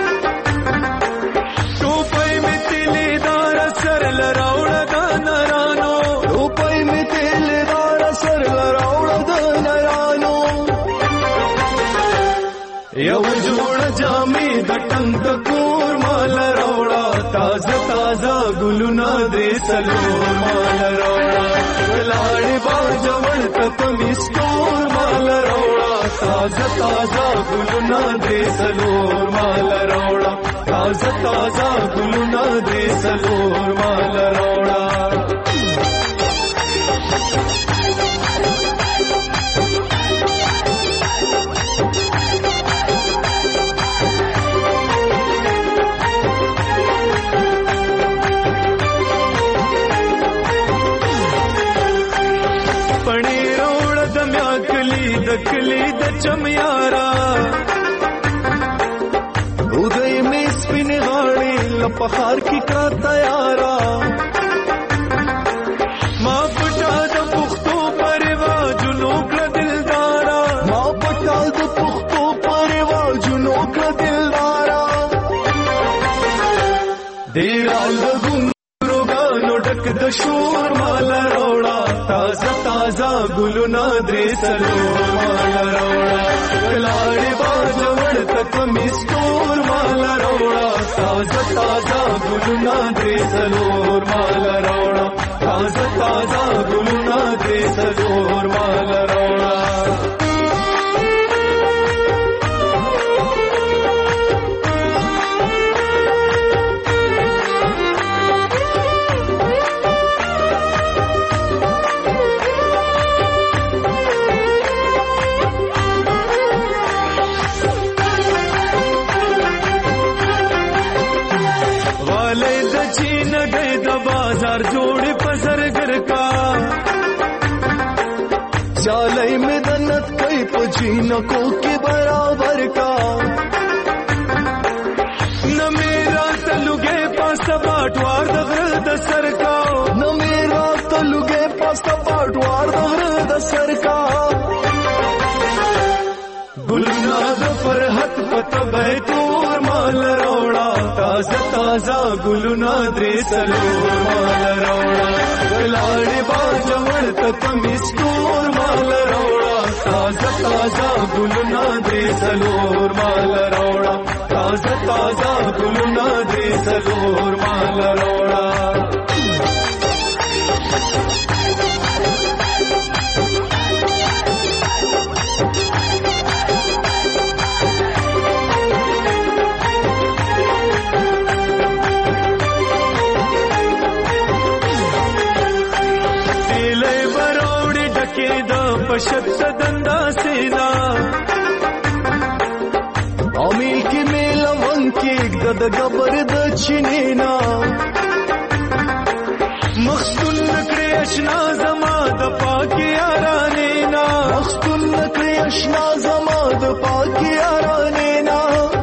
[SPEAKER 14] ٹوپائی میں تیلی دار سر لراؤڑا دا نران وطن ته کور مال راوړه تازه تازه ګلونه درې څلور مال راوړه ولاړې باج ورته کمیس تور مال راوړه تازه تازه ګلونه درې څلور مال راوړه تازه تازه ګلونه درې څلور مال راوړه کلی د چمیارا اودای می سپین غاړي لپخار کی کا تیارا ما پټا د پختو پروا جنو کړه دلدارا ما پټا د پختو پروا جنو کړه دلدارا دیرال ګورګانو ډک د شور مال روړا تازه تازه ګلونه درې څلور مال روړا کلاړې باج ورته کمیس تور مال روړا تازه تازه ګلونه درې څلور مال روړا تازه تازه ګلونه درې څلور مال روړا بازار جوڑ پزرگر کا چالئی میں دنت کئی پچینکو کے برابر کا نہ میرا تلگے پاس باٹوار دغر دسر کا نہ میرا تلگے پاس باٹوار دغر دسر کا گلناد فرحت پت بیتور مال روڑا تازه تازه ګلونه درې څلور مال راوړه ولاړې باج ورته کمیس تور مال راوړه تازه تازه ګلونه درې څلور مال راوړه تازه تازه ګلونه درې څلور مال راوړه پشت سدندا سینا امیل کی میلا ون کی د گبر د چینینا مخستون نکړې اشنا زما د پاکي یارانینا مخستون نکړې اشنا زما د پاکي یارانینا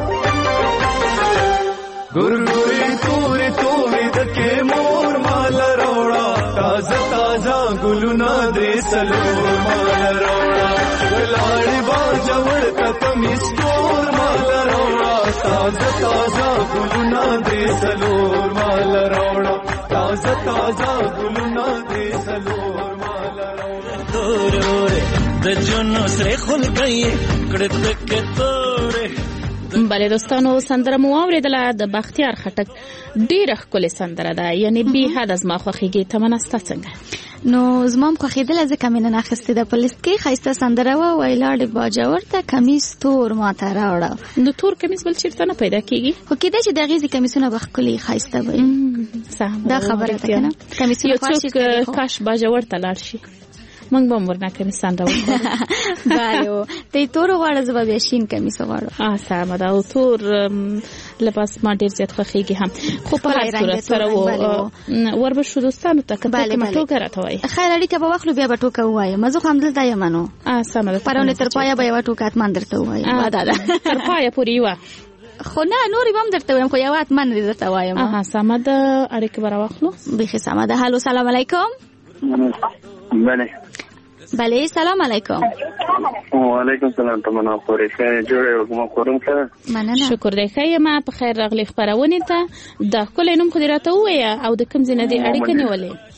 [SPEAKER 14] ګورګوري تورې تورې د کې مور مال روړا تازه تازه ګلونه درې څلور مال روړا ولاړې باج ورته کمیس تور مال روړا تازه تازه ګلونه درې څلور مال روړا تازه تازه ګلونه درې څلور مال روړا تورې د جنو سره خل گئی کړه تک تورې
[SPEAKER 12] بله دوستانو سندره مو اوریدله د بختیار خټک ډیره ښکلې سندره ده یعنی بې حده زما خوښیږي تمنا ستا څنګه
[SPEAKER 15] نو زما هم خوښېدله ځکه مې نن اخیستې ده په لیست کې ښایسته سندره وه وایي لاړې باجه ورته کمیس تور ماته راوړه
[SPEAKER 12] نو تور کمیس بل چېرته نه پیدا کېږي
[SPEAKER 15] خو کېدای چې د هغې ځې کمیسونه به ښکلي ښایسته به وي دا خبره ده که نه
[SPEAKER 12] یو څوک کاش باجه ورته لاړ شي موږ به هم ورنه کمیسان راوړو
[SPEAKER 15] بله و ته یې تور غواړه زه به بیا شین کمیس غواړو
[SPEAKER 12] سمه ده او تور لباس ما ډېر زیات خوښېږي هم خو په هر صورت سره و وربشو دوستانو ته که ته کومه ټوکه راته وایي
[SPEAKER 15] خیر اړیکه به واخلو بیا به ټوکه ووایم زه خو همدلته یم نو
[SPEAKER 12] سمه ده
[SPEAKER 15] پرونې تر پایه به یوه ټوکه حتما درته ووایم
[SPEAKER 12] دا ده تر پایه پورې یوه
[SPEAKER 15] خو نه نورې به هم درته وایم خو یوه حتما دې درته وایم
[SPEAKER 12] سمه ده اړیکه به راواخلو
[SPEAKER 15] بیخي سمه ده هلو سلام علیکم
[SPEAKER 8] بله
[SPEAKER 15] بله سلام علیکم
[SPEAKER 8] وعلیکم سلام تمنا خوري ښه جوړه کوم کوم سره
[SPEAKER 15] مننه
[SPEAKER 12] شکر دی ښه ما په خیر راغلی خبرونه ته د کله نوم خو دې راته وایې او د کوم ځای نه دې اړیکه نیولې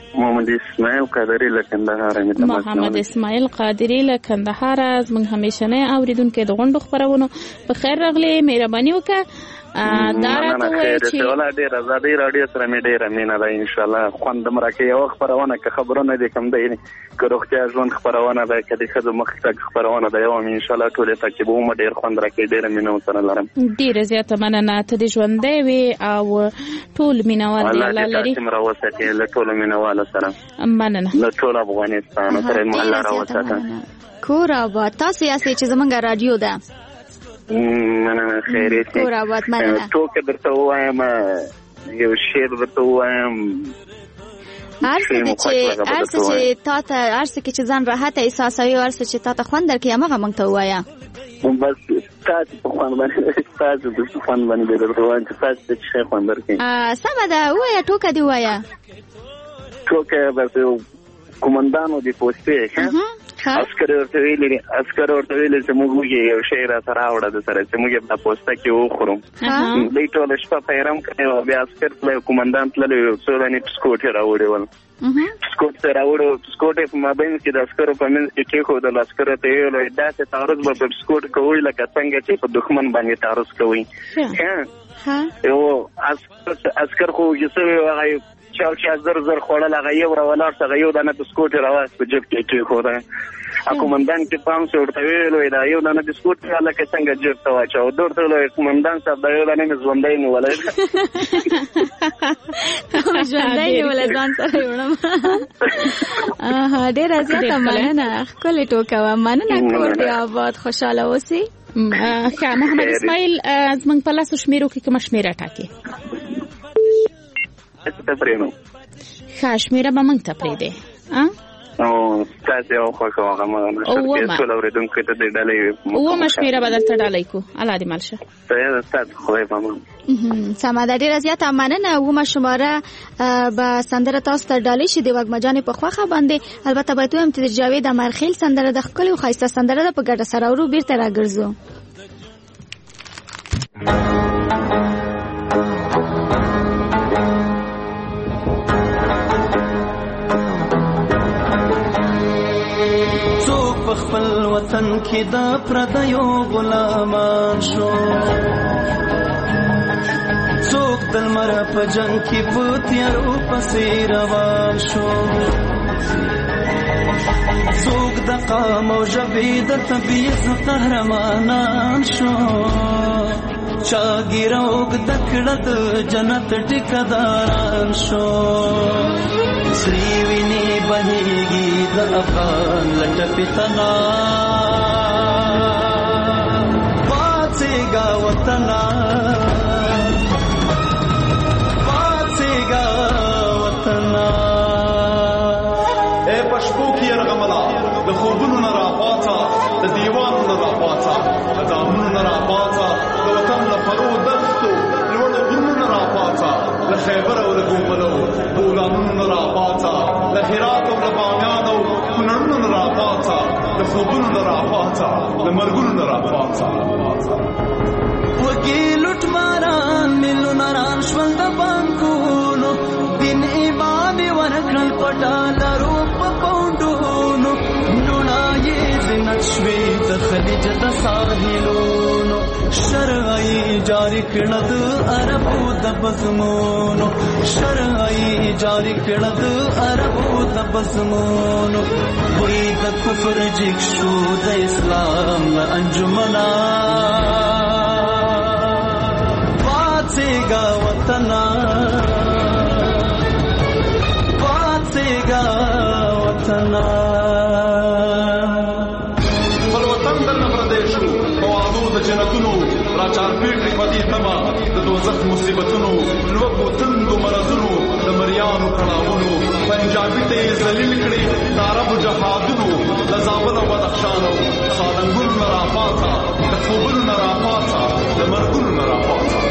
[SPEAKER 17] محمد اسماعیل قادری له کندهار.
[SPEAKER 12] محمد اسماعیل قادری له کندهار زموږ همیشنه اوریدونکو د غونډو خبرونو په خیر راغلی. مهرباني وکړه دا راته وایي چې
[SPEAKER 17] ولا ډېر ازادي رادیو سره مې ډېره مینه ده. ان شاء الله خوند مرکه یو خبرونه که خبرونه دې کم دی که روغتیا ژوند خبرونه ده که د ښځو مخکې تګ خبرونه ده یو ان شاء الله ټولې تعقیبوم. ډېر خوند راکوي. ډېره مینه سره لرم.
[SPEAKER 12] ډېره زیاته مننه. ته دې ژوندی وي او ټول مینوال دې الله لري.
[SPEAKER 17] الله دې راوساتي له ټولو مینوالو سره.
[SPEAKER 12] مننه.
[SPEAKER 17] له ټول افغانستان سره مو الله راوساته.
[SPEAKER 15] کور آباد. تاسو یاستئ چې زمونږ رادیو ده.
[SPEAKER 17] مننه. خیریت.
[SPEAKER 15] کور آباد. مننه.
[SPEAKER 17] ټوکې درته ووایم یو شعر درته ووایم.
[SPEAKER 15] ارڅه چې ارڅه چې تا ته ارڅه کې چې ځان راحت احساسوي او ارڅه چې تا ته خوند درکې هغه موږ ته ووایا.
[SPEAKER 17] بس تاسو په خوان باندې تاسو په خوان باندې درته وایم چې تاسو څه خوند درکې.
[SPEAKER 15] ا سمه ده وایا ټوکه دی وایا.
[SPEAKER 17] ټوکه بس کومندانو دی پوسټه عسكر ورته ویلي عسكر ورته ویلي چې موږ یو شی را سره راوړه د سره چې موږ په پوسټه کې وخورم. دوی ټول شپه پیرم کړي او بیا عسكر له کومندان تللی څو دانې سکوټ راوړي ول. سکوټ راوړو سکوټ په مابین کې د عسكر په منځ کې کې خو د عسكر ته ویل دا چې تعرض به په سکوټ کوي لکه څنګه چې په دښمن باندې تعرض کوي. ها یو عسكر خو یې هغه چاو چې زر زر خوړل هغه یو راولار څنګه یو دانه د سکوټ راواز په جیب کې کې خو ده. کومندان کې پام څه ورته ویل دا یو دانه د سکوټ رااله کې څنګه جیب ته واچو درته له کومندان صاحب دا یو دانه ژوندۍ نه ولای
[SPEAKER 15] ژوندۍ نه ولای ځان سره وړم. اه ډېر زیاته مننه. خپل ټوکه مننه. کور دی آباد. خوشاله اوسئ.
[SPEAKER 12] ښه محمد اسماعیل زموږ په لاسو شمیرو کې کوم شمیره ټاکي؟
[SPEAKER 17] ته پرېنو
[SPEAKER 12] ښه شمیره به موږ ته پرېږدې.
[SPEAKER 17] او تاسو یو خوښه هغه مغه ټول اورېدونکو ته د ډالۍ
[SPEAKER 12] اومه شمیره به درته ډالۍ کو. الله دې مل شه.
[SPEAKER 17] ته تاسو خدای پامان.
[SPEAKER 15] سمه ده. ډېره زیاته مننه. اومه شماره به سندره تاسو ته ډالۍ شي د وږمه جانې په خوښه باندې. البته باید ووایم چې د جاوید امرخیل سندره د ښکلې او ښایسته سندره ده. په ګډه سره ورو بیرته راګرځو.
[SPEAKER 14] خپل وطن کې د پردیو غلامان شو. څوک د لمر په جنگ کې په تیارو پسې روان شو. څوک د قام او ژبې د طبیعت قهرمانان شو. چا ګیره اوږده کړه د جنت ټیکداران شو. سری ویني بهیږي د افغان لټه تنا. پاڅېږه وطنه پاڅېږه وطنه.
[SPEAKER 7] ای پښتو کې یرغملا د خوبونو نه راپاڅه د دیوانو نه راپاڅه د دامونو نه راپاڅه د وطن د فرو دښتو لوړو غرونو نه راپاڅه له خیبر او له ګوملو بولانونو نه راپاڅه له هرات او له بامیان او کونړونو نه راپاڅه د خوبونو نه راپاڅه د مرګونو نه راپاڅه.
[SPEAKER 14] وګي لوټ ماران ملونه ران شول د بانکونو. دین ایمان ورکړل پټالرو په پوندونو. نونایې زینت شوي د خلیج د ساحلونو. شرعي جاری کړه د عربو د بزمونو. شرعي جاری کړه د عربو د بزمونو. وی د کفر جګ شو د اسلام له انجمنا. پاڅېږه وطنه پاڅېږه وطنه.
[SPEAKER 7] خپل وطن درنه پردی شو په وعدو د جنتونو. را چارپېټ کړي په دې تمه د دوزخ مصیبتونو. لوږو تندو مرضونو د مریانو کړاوونو. پنجابي ته یې ذلیل کړي د عربو جهادونو. د زابل او بدخشان او سالنګونو نه راپاڅه د خوبونو نه راپاڅه د مرګونو نه راپاڅه.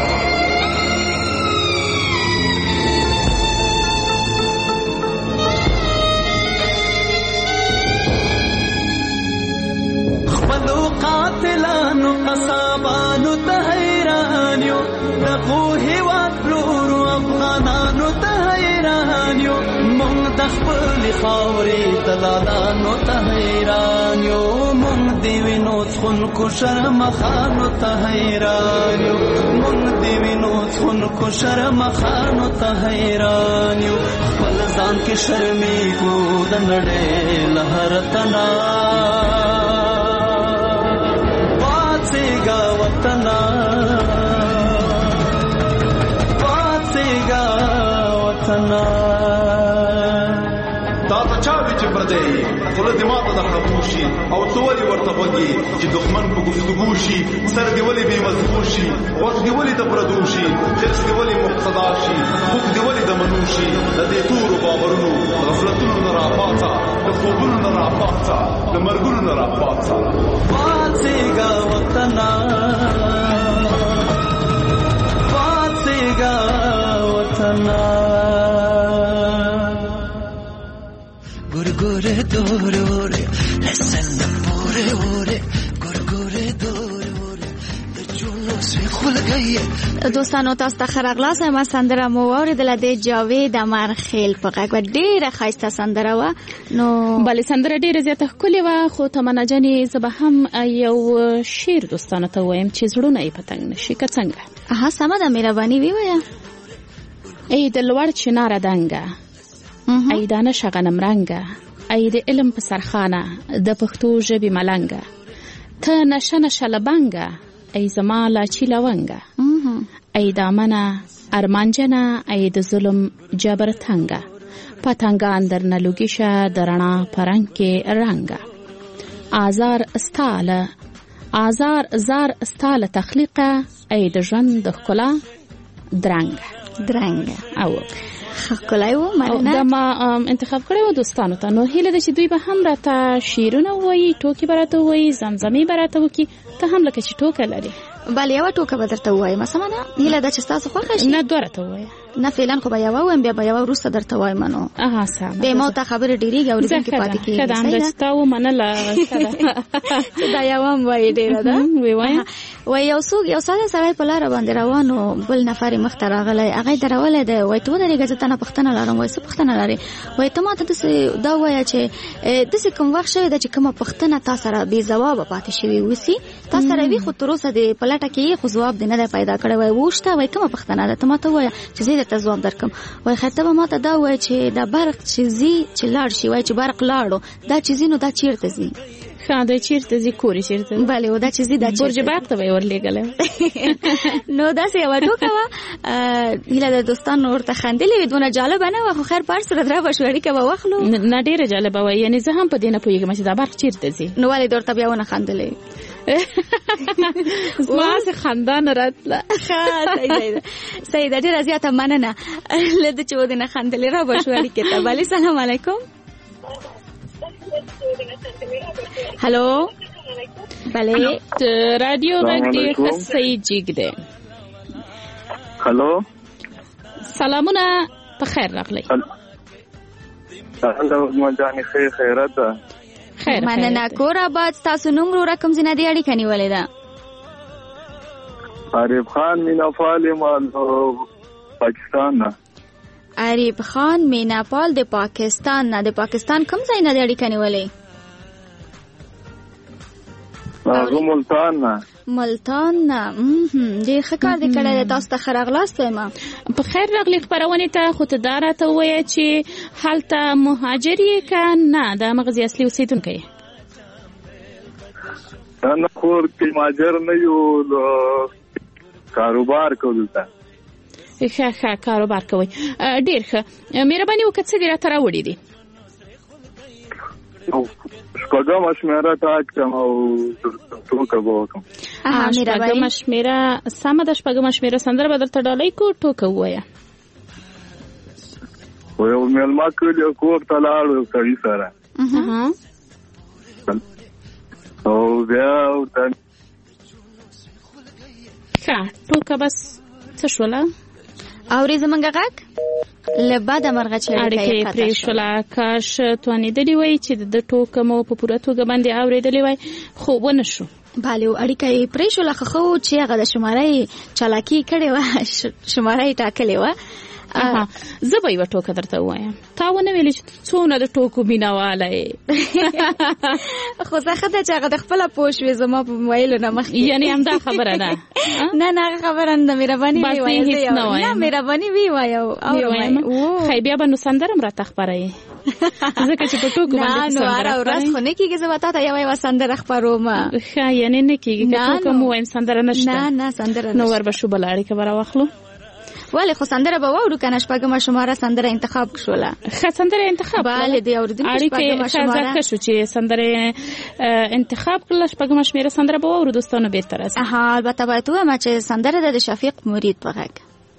[SPEAKER 14] خپلو قاتلانو قصابانو ته حیران یو. دغو هېواد پلورو افغانانو ته حیران یو. موږ خپل خاورې تلالانو ته حیران یو مونږ دی وینو څخونکو شرمخانو ته حیران یو مونږ دی وینو څخونکو شرمخانو ته حیران یو خپل ځان کې شرمېږو د نړۍ له هر تنا پاڅېږه وطنه پاڅېږه وطنه
[SPEAKER 7] تا ته چا وی چې پردی خوله دې ماته د خاموشي او څه ولې ورته غوږي چې دښمن په گفتگو شي سر دې ولې بې مضمون شي وخت دې ولې د پردو شي حرص دې ولې مقتدا شي خوب دې ولې د منو شي د دې تورو باورونو غفلتونو نه راپاڅه د خوبونو نه راپاڅه د مرګونو نه راپاڅه
[SPEAKER 14] پاڅېږه وطنه پاڅېږه وطنه Gurgure dore ore lesen pore ore gurgure dore ore د چونو سي خلګي
[SPEAKER 15] دوستانو تاسو ته خراغلاس ما سندره مو اوریدله د جاوید امرخیل په غږ ډیره ښایسته سندره و نو
[SPEAKER 12] بلې سندره ډیره زیاته ښکلې وه خو تمنا جانې زه به هم یو شعر دوستانو ته ووایم چې زړونه یې پتنګ نشي که څنګه
[SPEAKER 15] ها سمه ده مهرباني ووایه
[SPEAKER 12] ای د لوړ چناره دنګه ای دانه شغنم رنگه ای د علم په سرخانه د پښتو ژبې ملنګه ته نشه نشه لبنګه ای زما لاچی لونګه ای دامنه ارمانجنه ای د ظلم جبر تنګه پتنګان درنه لوګیشه درنا پرنګ کې رنګه آزار استاله آزار زار استاله تخلیقه ای د ژوند د ښکلا درنګه
[SPEAKER 15] درنګه
[SPEAKER 12] او
[SPEAKER 15] خلای و مننه
[SPEAKER 12] دا ما انتخاب کړی و دوستانو ته نو هیله ده چې دوی به هم راته شعرونه ووایي ټوکې به راته ووایي زمزمې به راته وکړي ته هم لکه چې ټوکه لري
[SPEAKER 15] بله یوه ټوکه به درته ووایم سمه ده هیله ده چې ستاسو خوښه شي
[SPEAKER 12] نه دوه راته ووایه
[SPEAKER 15] نه فعلا خو به یوه ووایم بیا به یوه وروسته درته وایم نو
[SPEAKER 12] اها سمه
[SPEAKER 15] بې ما ته خبرې ډېرېږي اورېدونکي پاتې کېږي
[SPEAKER 12] ښه ده همدا چې تا ومنله
[SPEAKER 15] چې دا یوه هم وایي ډېره ده
[SPEAKER 12] ووایم
[SPEAKER 15] وایي یو څوک یو ساده سړی په لاره باندې روان و بل نفر یې مخته راغلی هغه یې درولی دی وایي ته ودرېږه زه تا نه پوښتنه لرم وایي څه پوښتنه لرې وایي ته ما ته داسې دا ووایه چې داسې کوم وخت شوی ده چې کومه پوښتنه تا سره بې ځوابه پاتې شوې اوسي تا سره وي خو تر اوسه دې په لټه کې یې خو ځواب دې نه دی پیدا کړی وایي وشته وایي کومه پوښتنه ده ته ما ته ووایه چې زه درته ځواب درکړم وایي خیر ته به ما ته دا ووایه چې دا برق چې ځي چې لاړ شي وایي چې برق لاړو دا چې ځي نو دا چېرته ځي
[SPEAKER 12] ښه دی چېرته ځي کور یې چېرته
[SPEAKER 15] بلې و دا چې ځي دا
[SPEAKER 12] برج برق ته به یې ورلېږلی
[SPEAKER 15] نو داسې یوه ټوکه وه هیله د دوستانو ورته خندلې وې دونه جالبه نه وه خو خیر په هر صورت رابه شو اړیکه به واخلو
[SPEAKER 12] نه ډېره جالبه وه یعنې زه هم په دې نه پوهېږم چې دا برق چېرته ځي
[SPEAKER 15] نو ولې د ورته بیا ونه خندلې
[SPEAKER 12] زما هسې خندا نه راتله
[SPEAKER 15] صحیح ده ډېره زیاته مننه له ده چې ودې نه خندلې رابه شو اړیکې ته بلې سلام علیکم هلو بله
[SPEAKER 12] رادیو غږ ډېر ښه صحیح جیګ دی
[SPEAKER 17] هلو
[SPEAKER 12] سلامونه په خیر راغلی
[SPEAKER 17] ما جانې خیر خیرت ده
[SPEAKER 12] خیر
[SPEAKER 15] مننه کور آباد ستاسو نوم ورو کوم ځای نه دې اړیکه نیولې ده
[SPEAKER 17] عارف خان میناپال یم پاکستان نه
[SPEAKER 15] عارف خان میناپال د پاکستان نه د پاکستان کوم ځای نه دې اړیکه نیولې
[SPEAKER 17] هغه ملتان نه
[SPEAKER 15] ملتان نه ډېر ښه کار دې کړی دی تاسو ته ښه راغلاست وایم
[SPEAKER 12] په خیر راغلې خپرونې ته خو ته دا راته ووایه چې هلته مهاجر یې که نه د مغزي اصلي اوسېدونکی یې
[SPEAKER 17] نه خور کې مهاجر نه یو کاروبار کوو دلته
[SPEAKER 12] ښه ښه کاروبار کوئ ډېر ښه مهرباني وکړه څه دې راته راوړي دي
[SPEAKER 17] شپږم شمېره تا کړم او ټوکه به وکړم
[SPEAKER 12] شپږم شمېره سمه ده شپږم شمېره سندره به درته ډالۍ کړو ټوکه ووایه
[SPEAKER 17] یو مېلمه کلي کور ته لاړو یو سړي سره او بیا ورته
[SPEAKER 12] ښه ټوکه بس څه شوله
[SPEAKER 15] اورې زمونږ غږ له بده مرغه چې
[SPEAKER 12] اړیکه یې پرې شوله کاش توانېدلې وای چې د ټوکه مو په پوره توګه باندې اورېدلې وای خو ونه شو
[SPEAKER 15] بله اړیکه یې پرې شوله ښه ښه و چې هغه د شماره یې چالاکي کړې وه شماره یې ټاکلې وه
[SPEAKER 12] زه به یو ټوکه درته وایم تا ونه ویل چې څونه د ټوکو مینهواله یې
[SPEAKER 15] خو زه ښه ده چې هغه د خپله پوه شوې زما په ویلو نه مخکې
[SPEAKER 12] یعنې همدا خبره ده
[SPEAKER 15] نه نه هغه خبره نه ده مهرباني ویې وایه نه مهرباني ویې وایه
[SPEAKER 12] ښی بیا به نو سندره هم راته خپروې ځکه چې په ټوکو باندې
[SPEAKER 15] نه نو هره ورځ خو نه کېږي زه به تا ته یوه یوه سندره خپروم
[SPEAKER 12] ښه یعنې نه کېږي که ټوکه مو وایم سندره نشته
[SPEAKER 15] نه نه سندره
[SPEAKER 12] نو ور به شو بله اړیکه به راواخلو
[SPEAKER 15] ولې خو سندره به واورو که نه شپږمه شماره سندره انتخاب شوله
[SPEAKER 12] ښه سندره انتخاب
[SPEAKER 15] بله د اورېدونکو شپږمه شماره
[SPEAKER 12] ښه شو چې سندره انتخاب کړله شپږمه شمېره سندره به واورو دوستانو بېرته راځي
[SPEAKER 15] ها البته باید ووایم چې سندره ده د شفیق مرید په غږ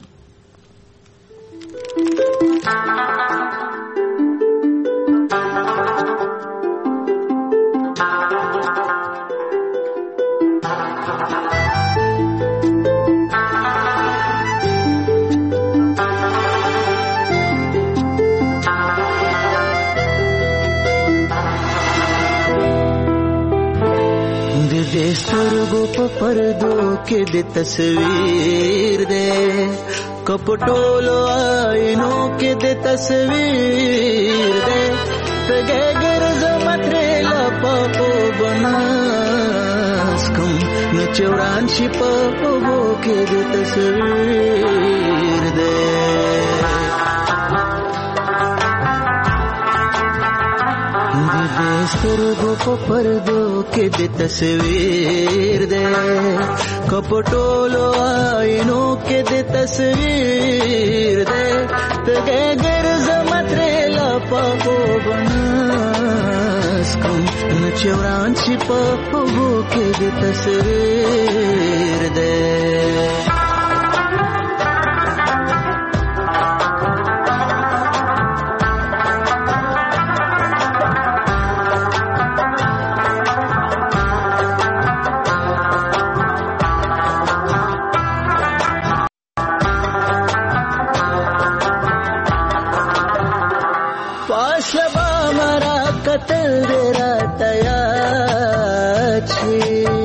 [SPEAKER 18] دې سترګو په پردو کې د تصویر دې کپټولو آینو کې د تصویر دې تګې ګرځم ترې لپا په بناس کوم نو چوران شي په اوبو کې د تصویر دې دې سترګو په پردو کې د تصویر دې کپټولو آینو کې د تصویر دې تګې ګرځم ترې لپا په بناس کوم نو چوران شي په اوبو کې د تصویر دې قتل دې راته یاد شي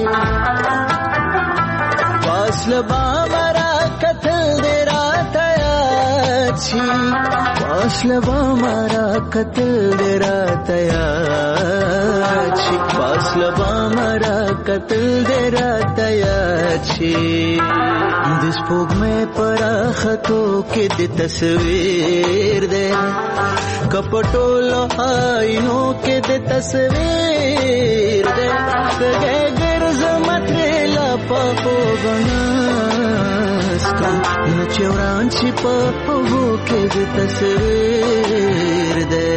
[SPEAKER 18] فاصله به مرا قتل دې راته یاد شي فاصله به مرا قتل دې راته یاد شي فاصله به مرا قتل دې راته یاد شي د سپوږمۍ پراختو کې د تصویر دې کپټولو آینو کې د تصویر دې تګې ګرځم ترې لپا په بناس کوم نو چوران شي په اوبو کې د تصویر دې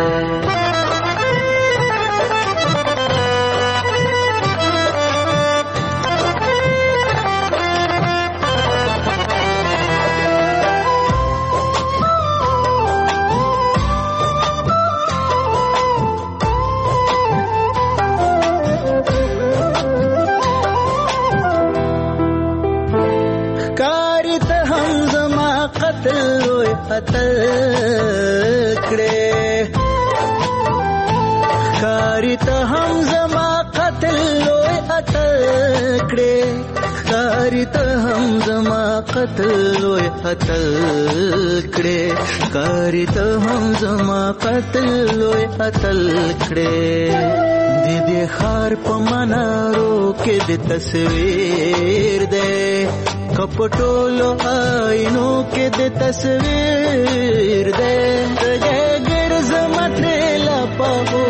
[SPEAKER 18] قتل کړې خاري ته هم زما قتل لوی قتل کړې خاري ته هم زما قتل لوی قتل کړې خاري ته هم زما قتل لوی قتل کړې دې دې خار په منارو کې د تصویر دې کپټولو آینو کې د تصویر دې تګې ګرځم ترې لپا په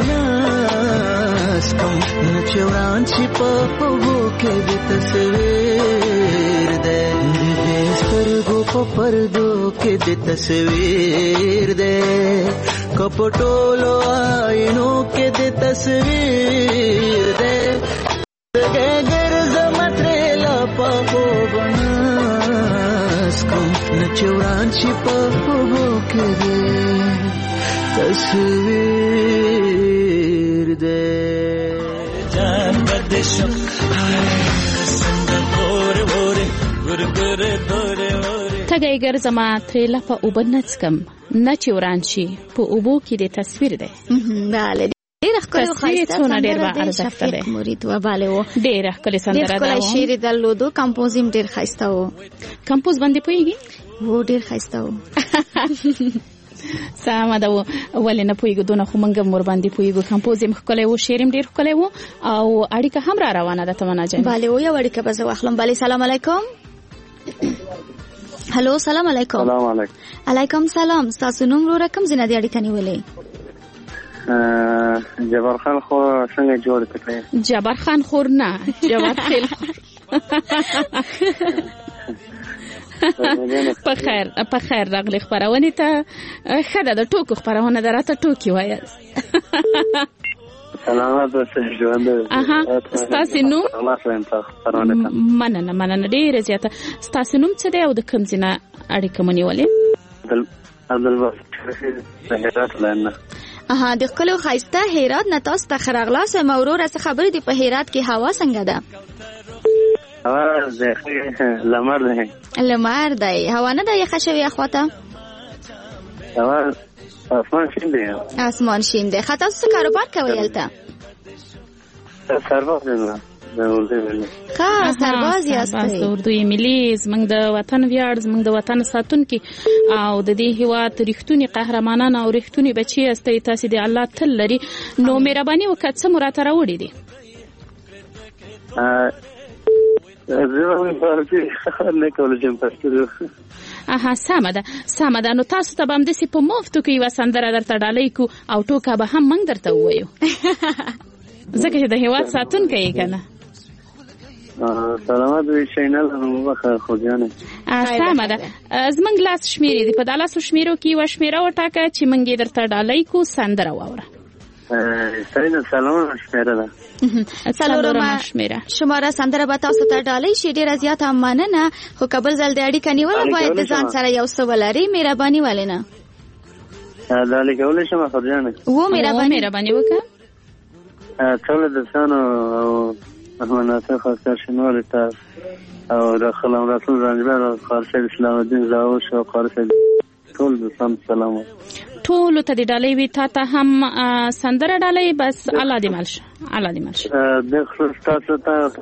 [SPEAKER 18] بناس کوم نو چوران شي په اوبو کې د تصویر دې دې سترګو په پردو کې د تصویر دې کپټولو آینو کې د تصویر دې تګې ګرځم ترې لپا په بناس کوم نو چوران شي په اوبو کې د تصویر دې جان بدشم
[SPEAKER 12] تګی ګرځما ترې لپه اوبه نه څکم نه چې وران شي په اوبو کې د تصویر دی
[SPEAKER 15] بله ډېره ښکلې او ښایسته سندره ده شفیق مرید و بله و
[SPEAKER 12] ډېره ښکلې سندره ده
[SPEAKER 15] ډېر ښکلی شعر یې درلودو کمپوز یې هم ډېر ښایسته و
[SPEAKER 12] کمپوز باندې پوهېږي
[SPEAKER 15] و ډیر ښایسته و.
[SPEAKER 12] سمه ده ولې نه پوهېږو دونه خو موږ هم ورباندې پوهېږو. کمپوز یې ښکلی و، شعر یې ډېر ښکلی و او اړیکه هم را روانه ده تمنا جان.
[SPEAKER 15] بله و یو اړیکه به زه واخلم. بله سلام علیکم. هلو سلام علیکم.
[SPEAKER 17] سلام علیکم.
[SPEAKER 15] علیکم سلام. ستاسو نوم وروره کوم ځای نه دې اړیکه نیولې؟
[SPEAKER 17] جبار خان خور څنګه جوړ کړی؟
[SPEAKER 12] جبار خان خور نه، جبار خیل په خیر په خیر راغلی خبرونه ته. ښه ده د ټوکو خبرونه ده، راته ټوکي وایاست.
[SPEAKER 17] سلامات اوسئ ژوند.
[SPEAKER 12] ستاسو نوم؟ مننه مننه ډېره زیاته. ستاسو نوم څه دی او د کوم ځای نه اړیکه مو نیولې؟
[SPEAKER 17] عبدالباسط هرات لنه.
[SPEAKER 15] اها د ښکلو ښایسته هرات نه تاسو ته ښه راغلاست. وروره څه خبرې دي په هرات کې؟ هوا څنګه ده؟
[SPEAKER 17] هوا لمر دی.
[SPEAKER 15] لمر دی. هوا نه ده یخه شوې اخواته؟
[SPEAKER 17] هوا اسمان شین دی.
[SPEAKER 15] اسمان شین دی. ښه تاسو څه کاروبار کوئ هلته؟
[SPEAKER 17] سرباز یم.
[SPEAKER 15] ښه سرباز یاستئ.
[SPEAKER 12] د اردوی ملي زموږ د وطن ویاړ، زموږ د وطن ساتونکي او د دې هېواد رښتوني قهرمانان او رښتوني بچي یاستئ. تاسې د الله تل لري. نو مهرباني وکړه څه مو راته راوړي دي؟ اها سمه ده سمه ده. نو تاسو ته به همداسې په مفتو کې یوه سندره درته ډالۍ کړو او ټوکه به هم موږ درته ووایو ځکه چې د هېواد ساتونکی یې که نه.
[SPEAKER 17] سلامت وي چینل مبخر خوږیانې.
[SPEAKER 12] سمه ده. زموږ لاس شمېرې دي، په دا لاسو شمېرو کې یوه شمېره وټاکه چې موږ یې درته ډالۍ کړو. سندره واوره.
[SPEAKER 17] سرینه سلامونه شمېره ده.
[SPEAKER 15] څلورمه شمېره شماره سندره به تاسو ته ډالۍ شي. ډېره زیاته مننه. خو که بل ځل د اړیکه نیوله باید د ځان سره یو څه ولرئ. مهرباني ولې نه؟
[SPEAKER 17] ډالۍ کولی شم خوږیانې؟
[SPEAKER 15] و
[SPEAKER 12] مهرباني وکړه.
[SPEAKER 17] ټولو دوستانو او مناطق خاصه شنوالي ته او د خلم رسول رنجبر او خارسید اسلام الدین زاوش او خارسید ټول دوستان سلام.
[SPEAKER 12] ټولو ته د ډالۍ وي. تا ته هم سندره ډالۍ. بس الله دې مل شه. الله دې مل شه.
[SPEAKER 17] د تاسو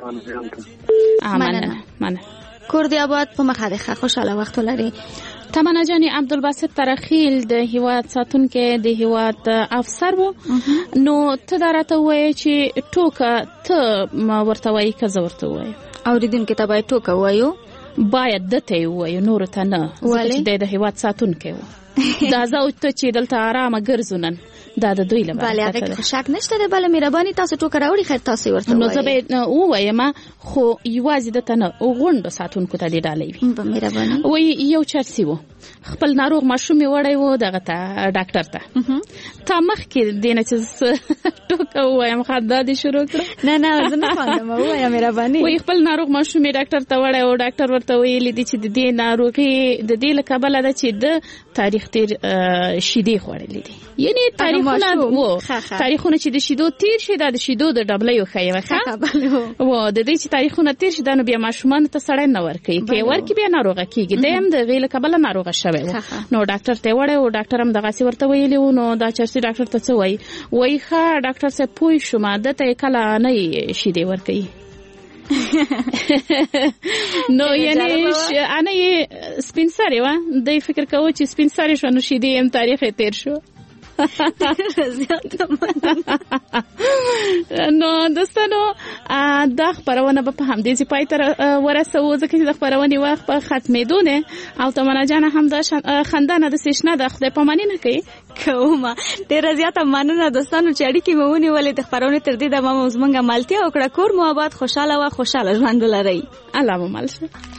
[SPEAKER 17] ته
[SPEAKER 12] مننه مننه.
[SPEAKER 15] کور دې آباد په مخه ده. خوشاله وخت ولري.
[SPEAKER 12] تمنا جان عبدالباسط ترخیل د هیواد ساتونکي د هیواد افسر وو. نو ته دا راته ووایې چې ټوکه ته ورته وایي که زه ورته ووایم؟
[SPEAKER 15] اورېدونکي ته باید ټوکه ووایو.
[SPEAKER 12] باید ده ته یې ووایو، نورو ته نه، ځکه چې دی د هیواد ساتونکی و. دا زه ته چې دلته آرامه ګرځو نن دا د دوی لپاره.
[SPEAKER 15] بله هغه کې شک نشته دی. بله مهرباني تاسو ټوکه راوړئ خیر تاسو ورته ووایئ.
[SPEAKER 12] نو زه به ووایم خو یوازې دته نه غونډو ساتونکو ته دې ډالۍ وي.
[SPEAKER 15] په مهرباني.
[SPEAKER 12] وایي یو چرسي و خپل ناروغ ماشوم یې وړی و دغه ته ډاکټر ته. تا مخکې دې نه چې ټوکه ووایم خندا دې شروع کړه؟
[SPEAKER 15] نه نه زه نه خاندم. ووایه مهرباني.
[SPEAKER 12] وایي خپل ناروغ ماشوم یې ډاکټر ته وړی و. ډاکټر ورته ویلي دي چې د دې ناروغي د دې له کبله ده چې د تاریخ تیر شیدې خوړلې دي. یعنې تاریخونه و تاریخونه چې د شیدو تیر شي دا د شیدو د ډبلیو ښیي وښه و د دې چې تاریخونه تیر شي دا نو بیا ماشومانو ته سړی نه ورکوي. که یې ورکړي بیا ناروغه کېږي. دی هم د هغې له کبله ناروغه شوی و. نو ډاکټر ته یې وړی و. ډاکټر هم دغسې ورته ویلي و. نو دا چرسي ډاکټر ته څه وایي؟ وایي ښه ډاکټر صاحب پوه شومه ده ته یې کله نه یې شیدې ورکوي. نو یعنې انه یې سپین سرې وه. دی فکر کوو چې سپین سرې شوه نو شیدې هم تاریخ یې تیر شو. نو دوستانو دا خبرونه به په همدې ځای پای ته ورسوو ځکه چې د خبرونې وخت په ختمېدو دی او تمنا جانه هم دا خندانه داسې شنه ده. خدای پاماني نه کوي.
[SPEAKER 15] کومه ډېره زیاته مننه دوستانو چې اړیکې مو ونیولې. د خبرونې تر دې دمه مو زموږ ملتیا وکړه. کور مو آباد، خوشحاله وه، خوشحاله ژوند ولرئ.
[SPEAKER 12] الله مو مل شه.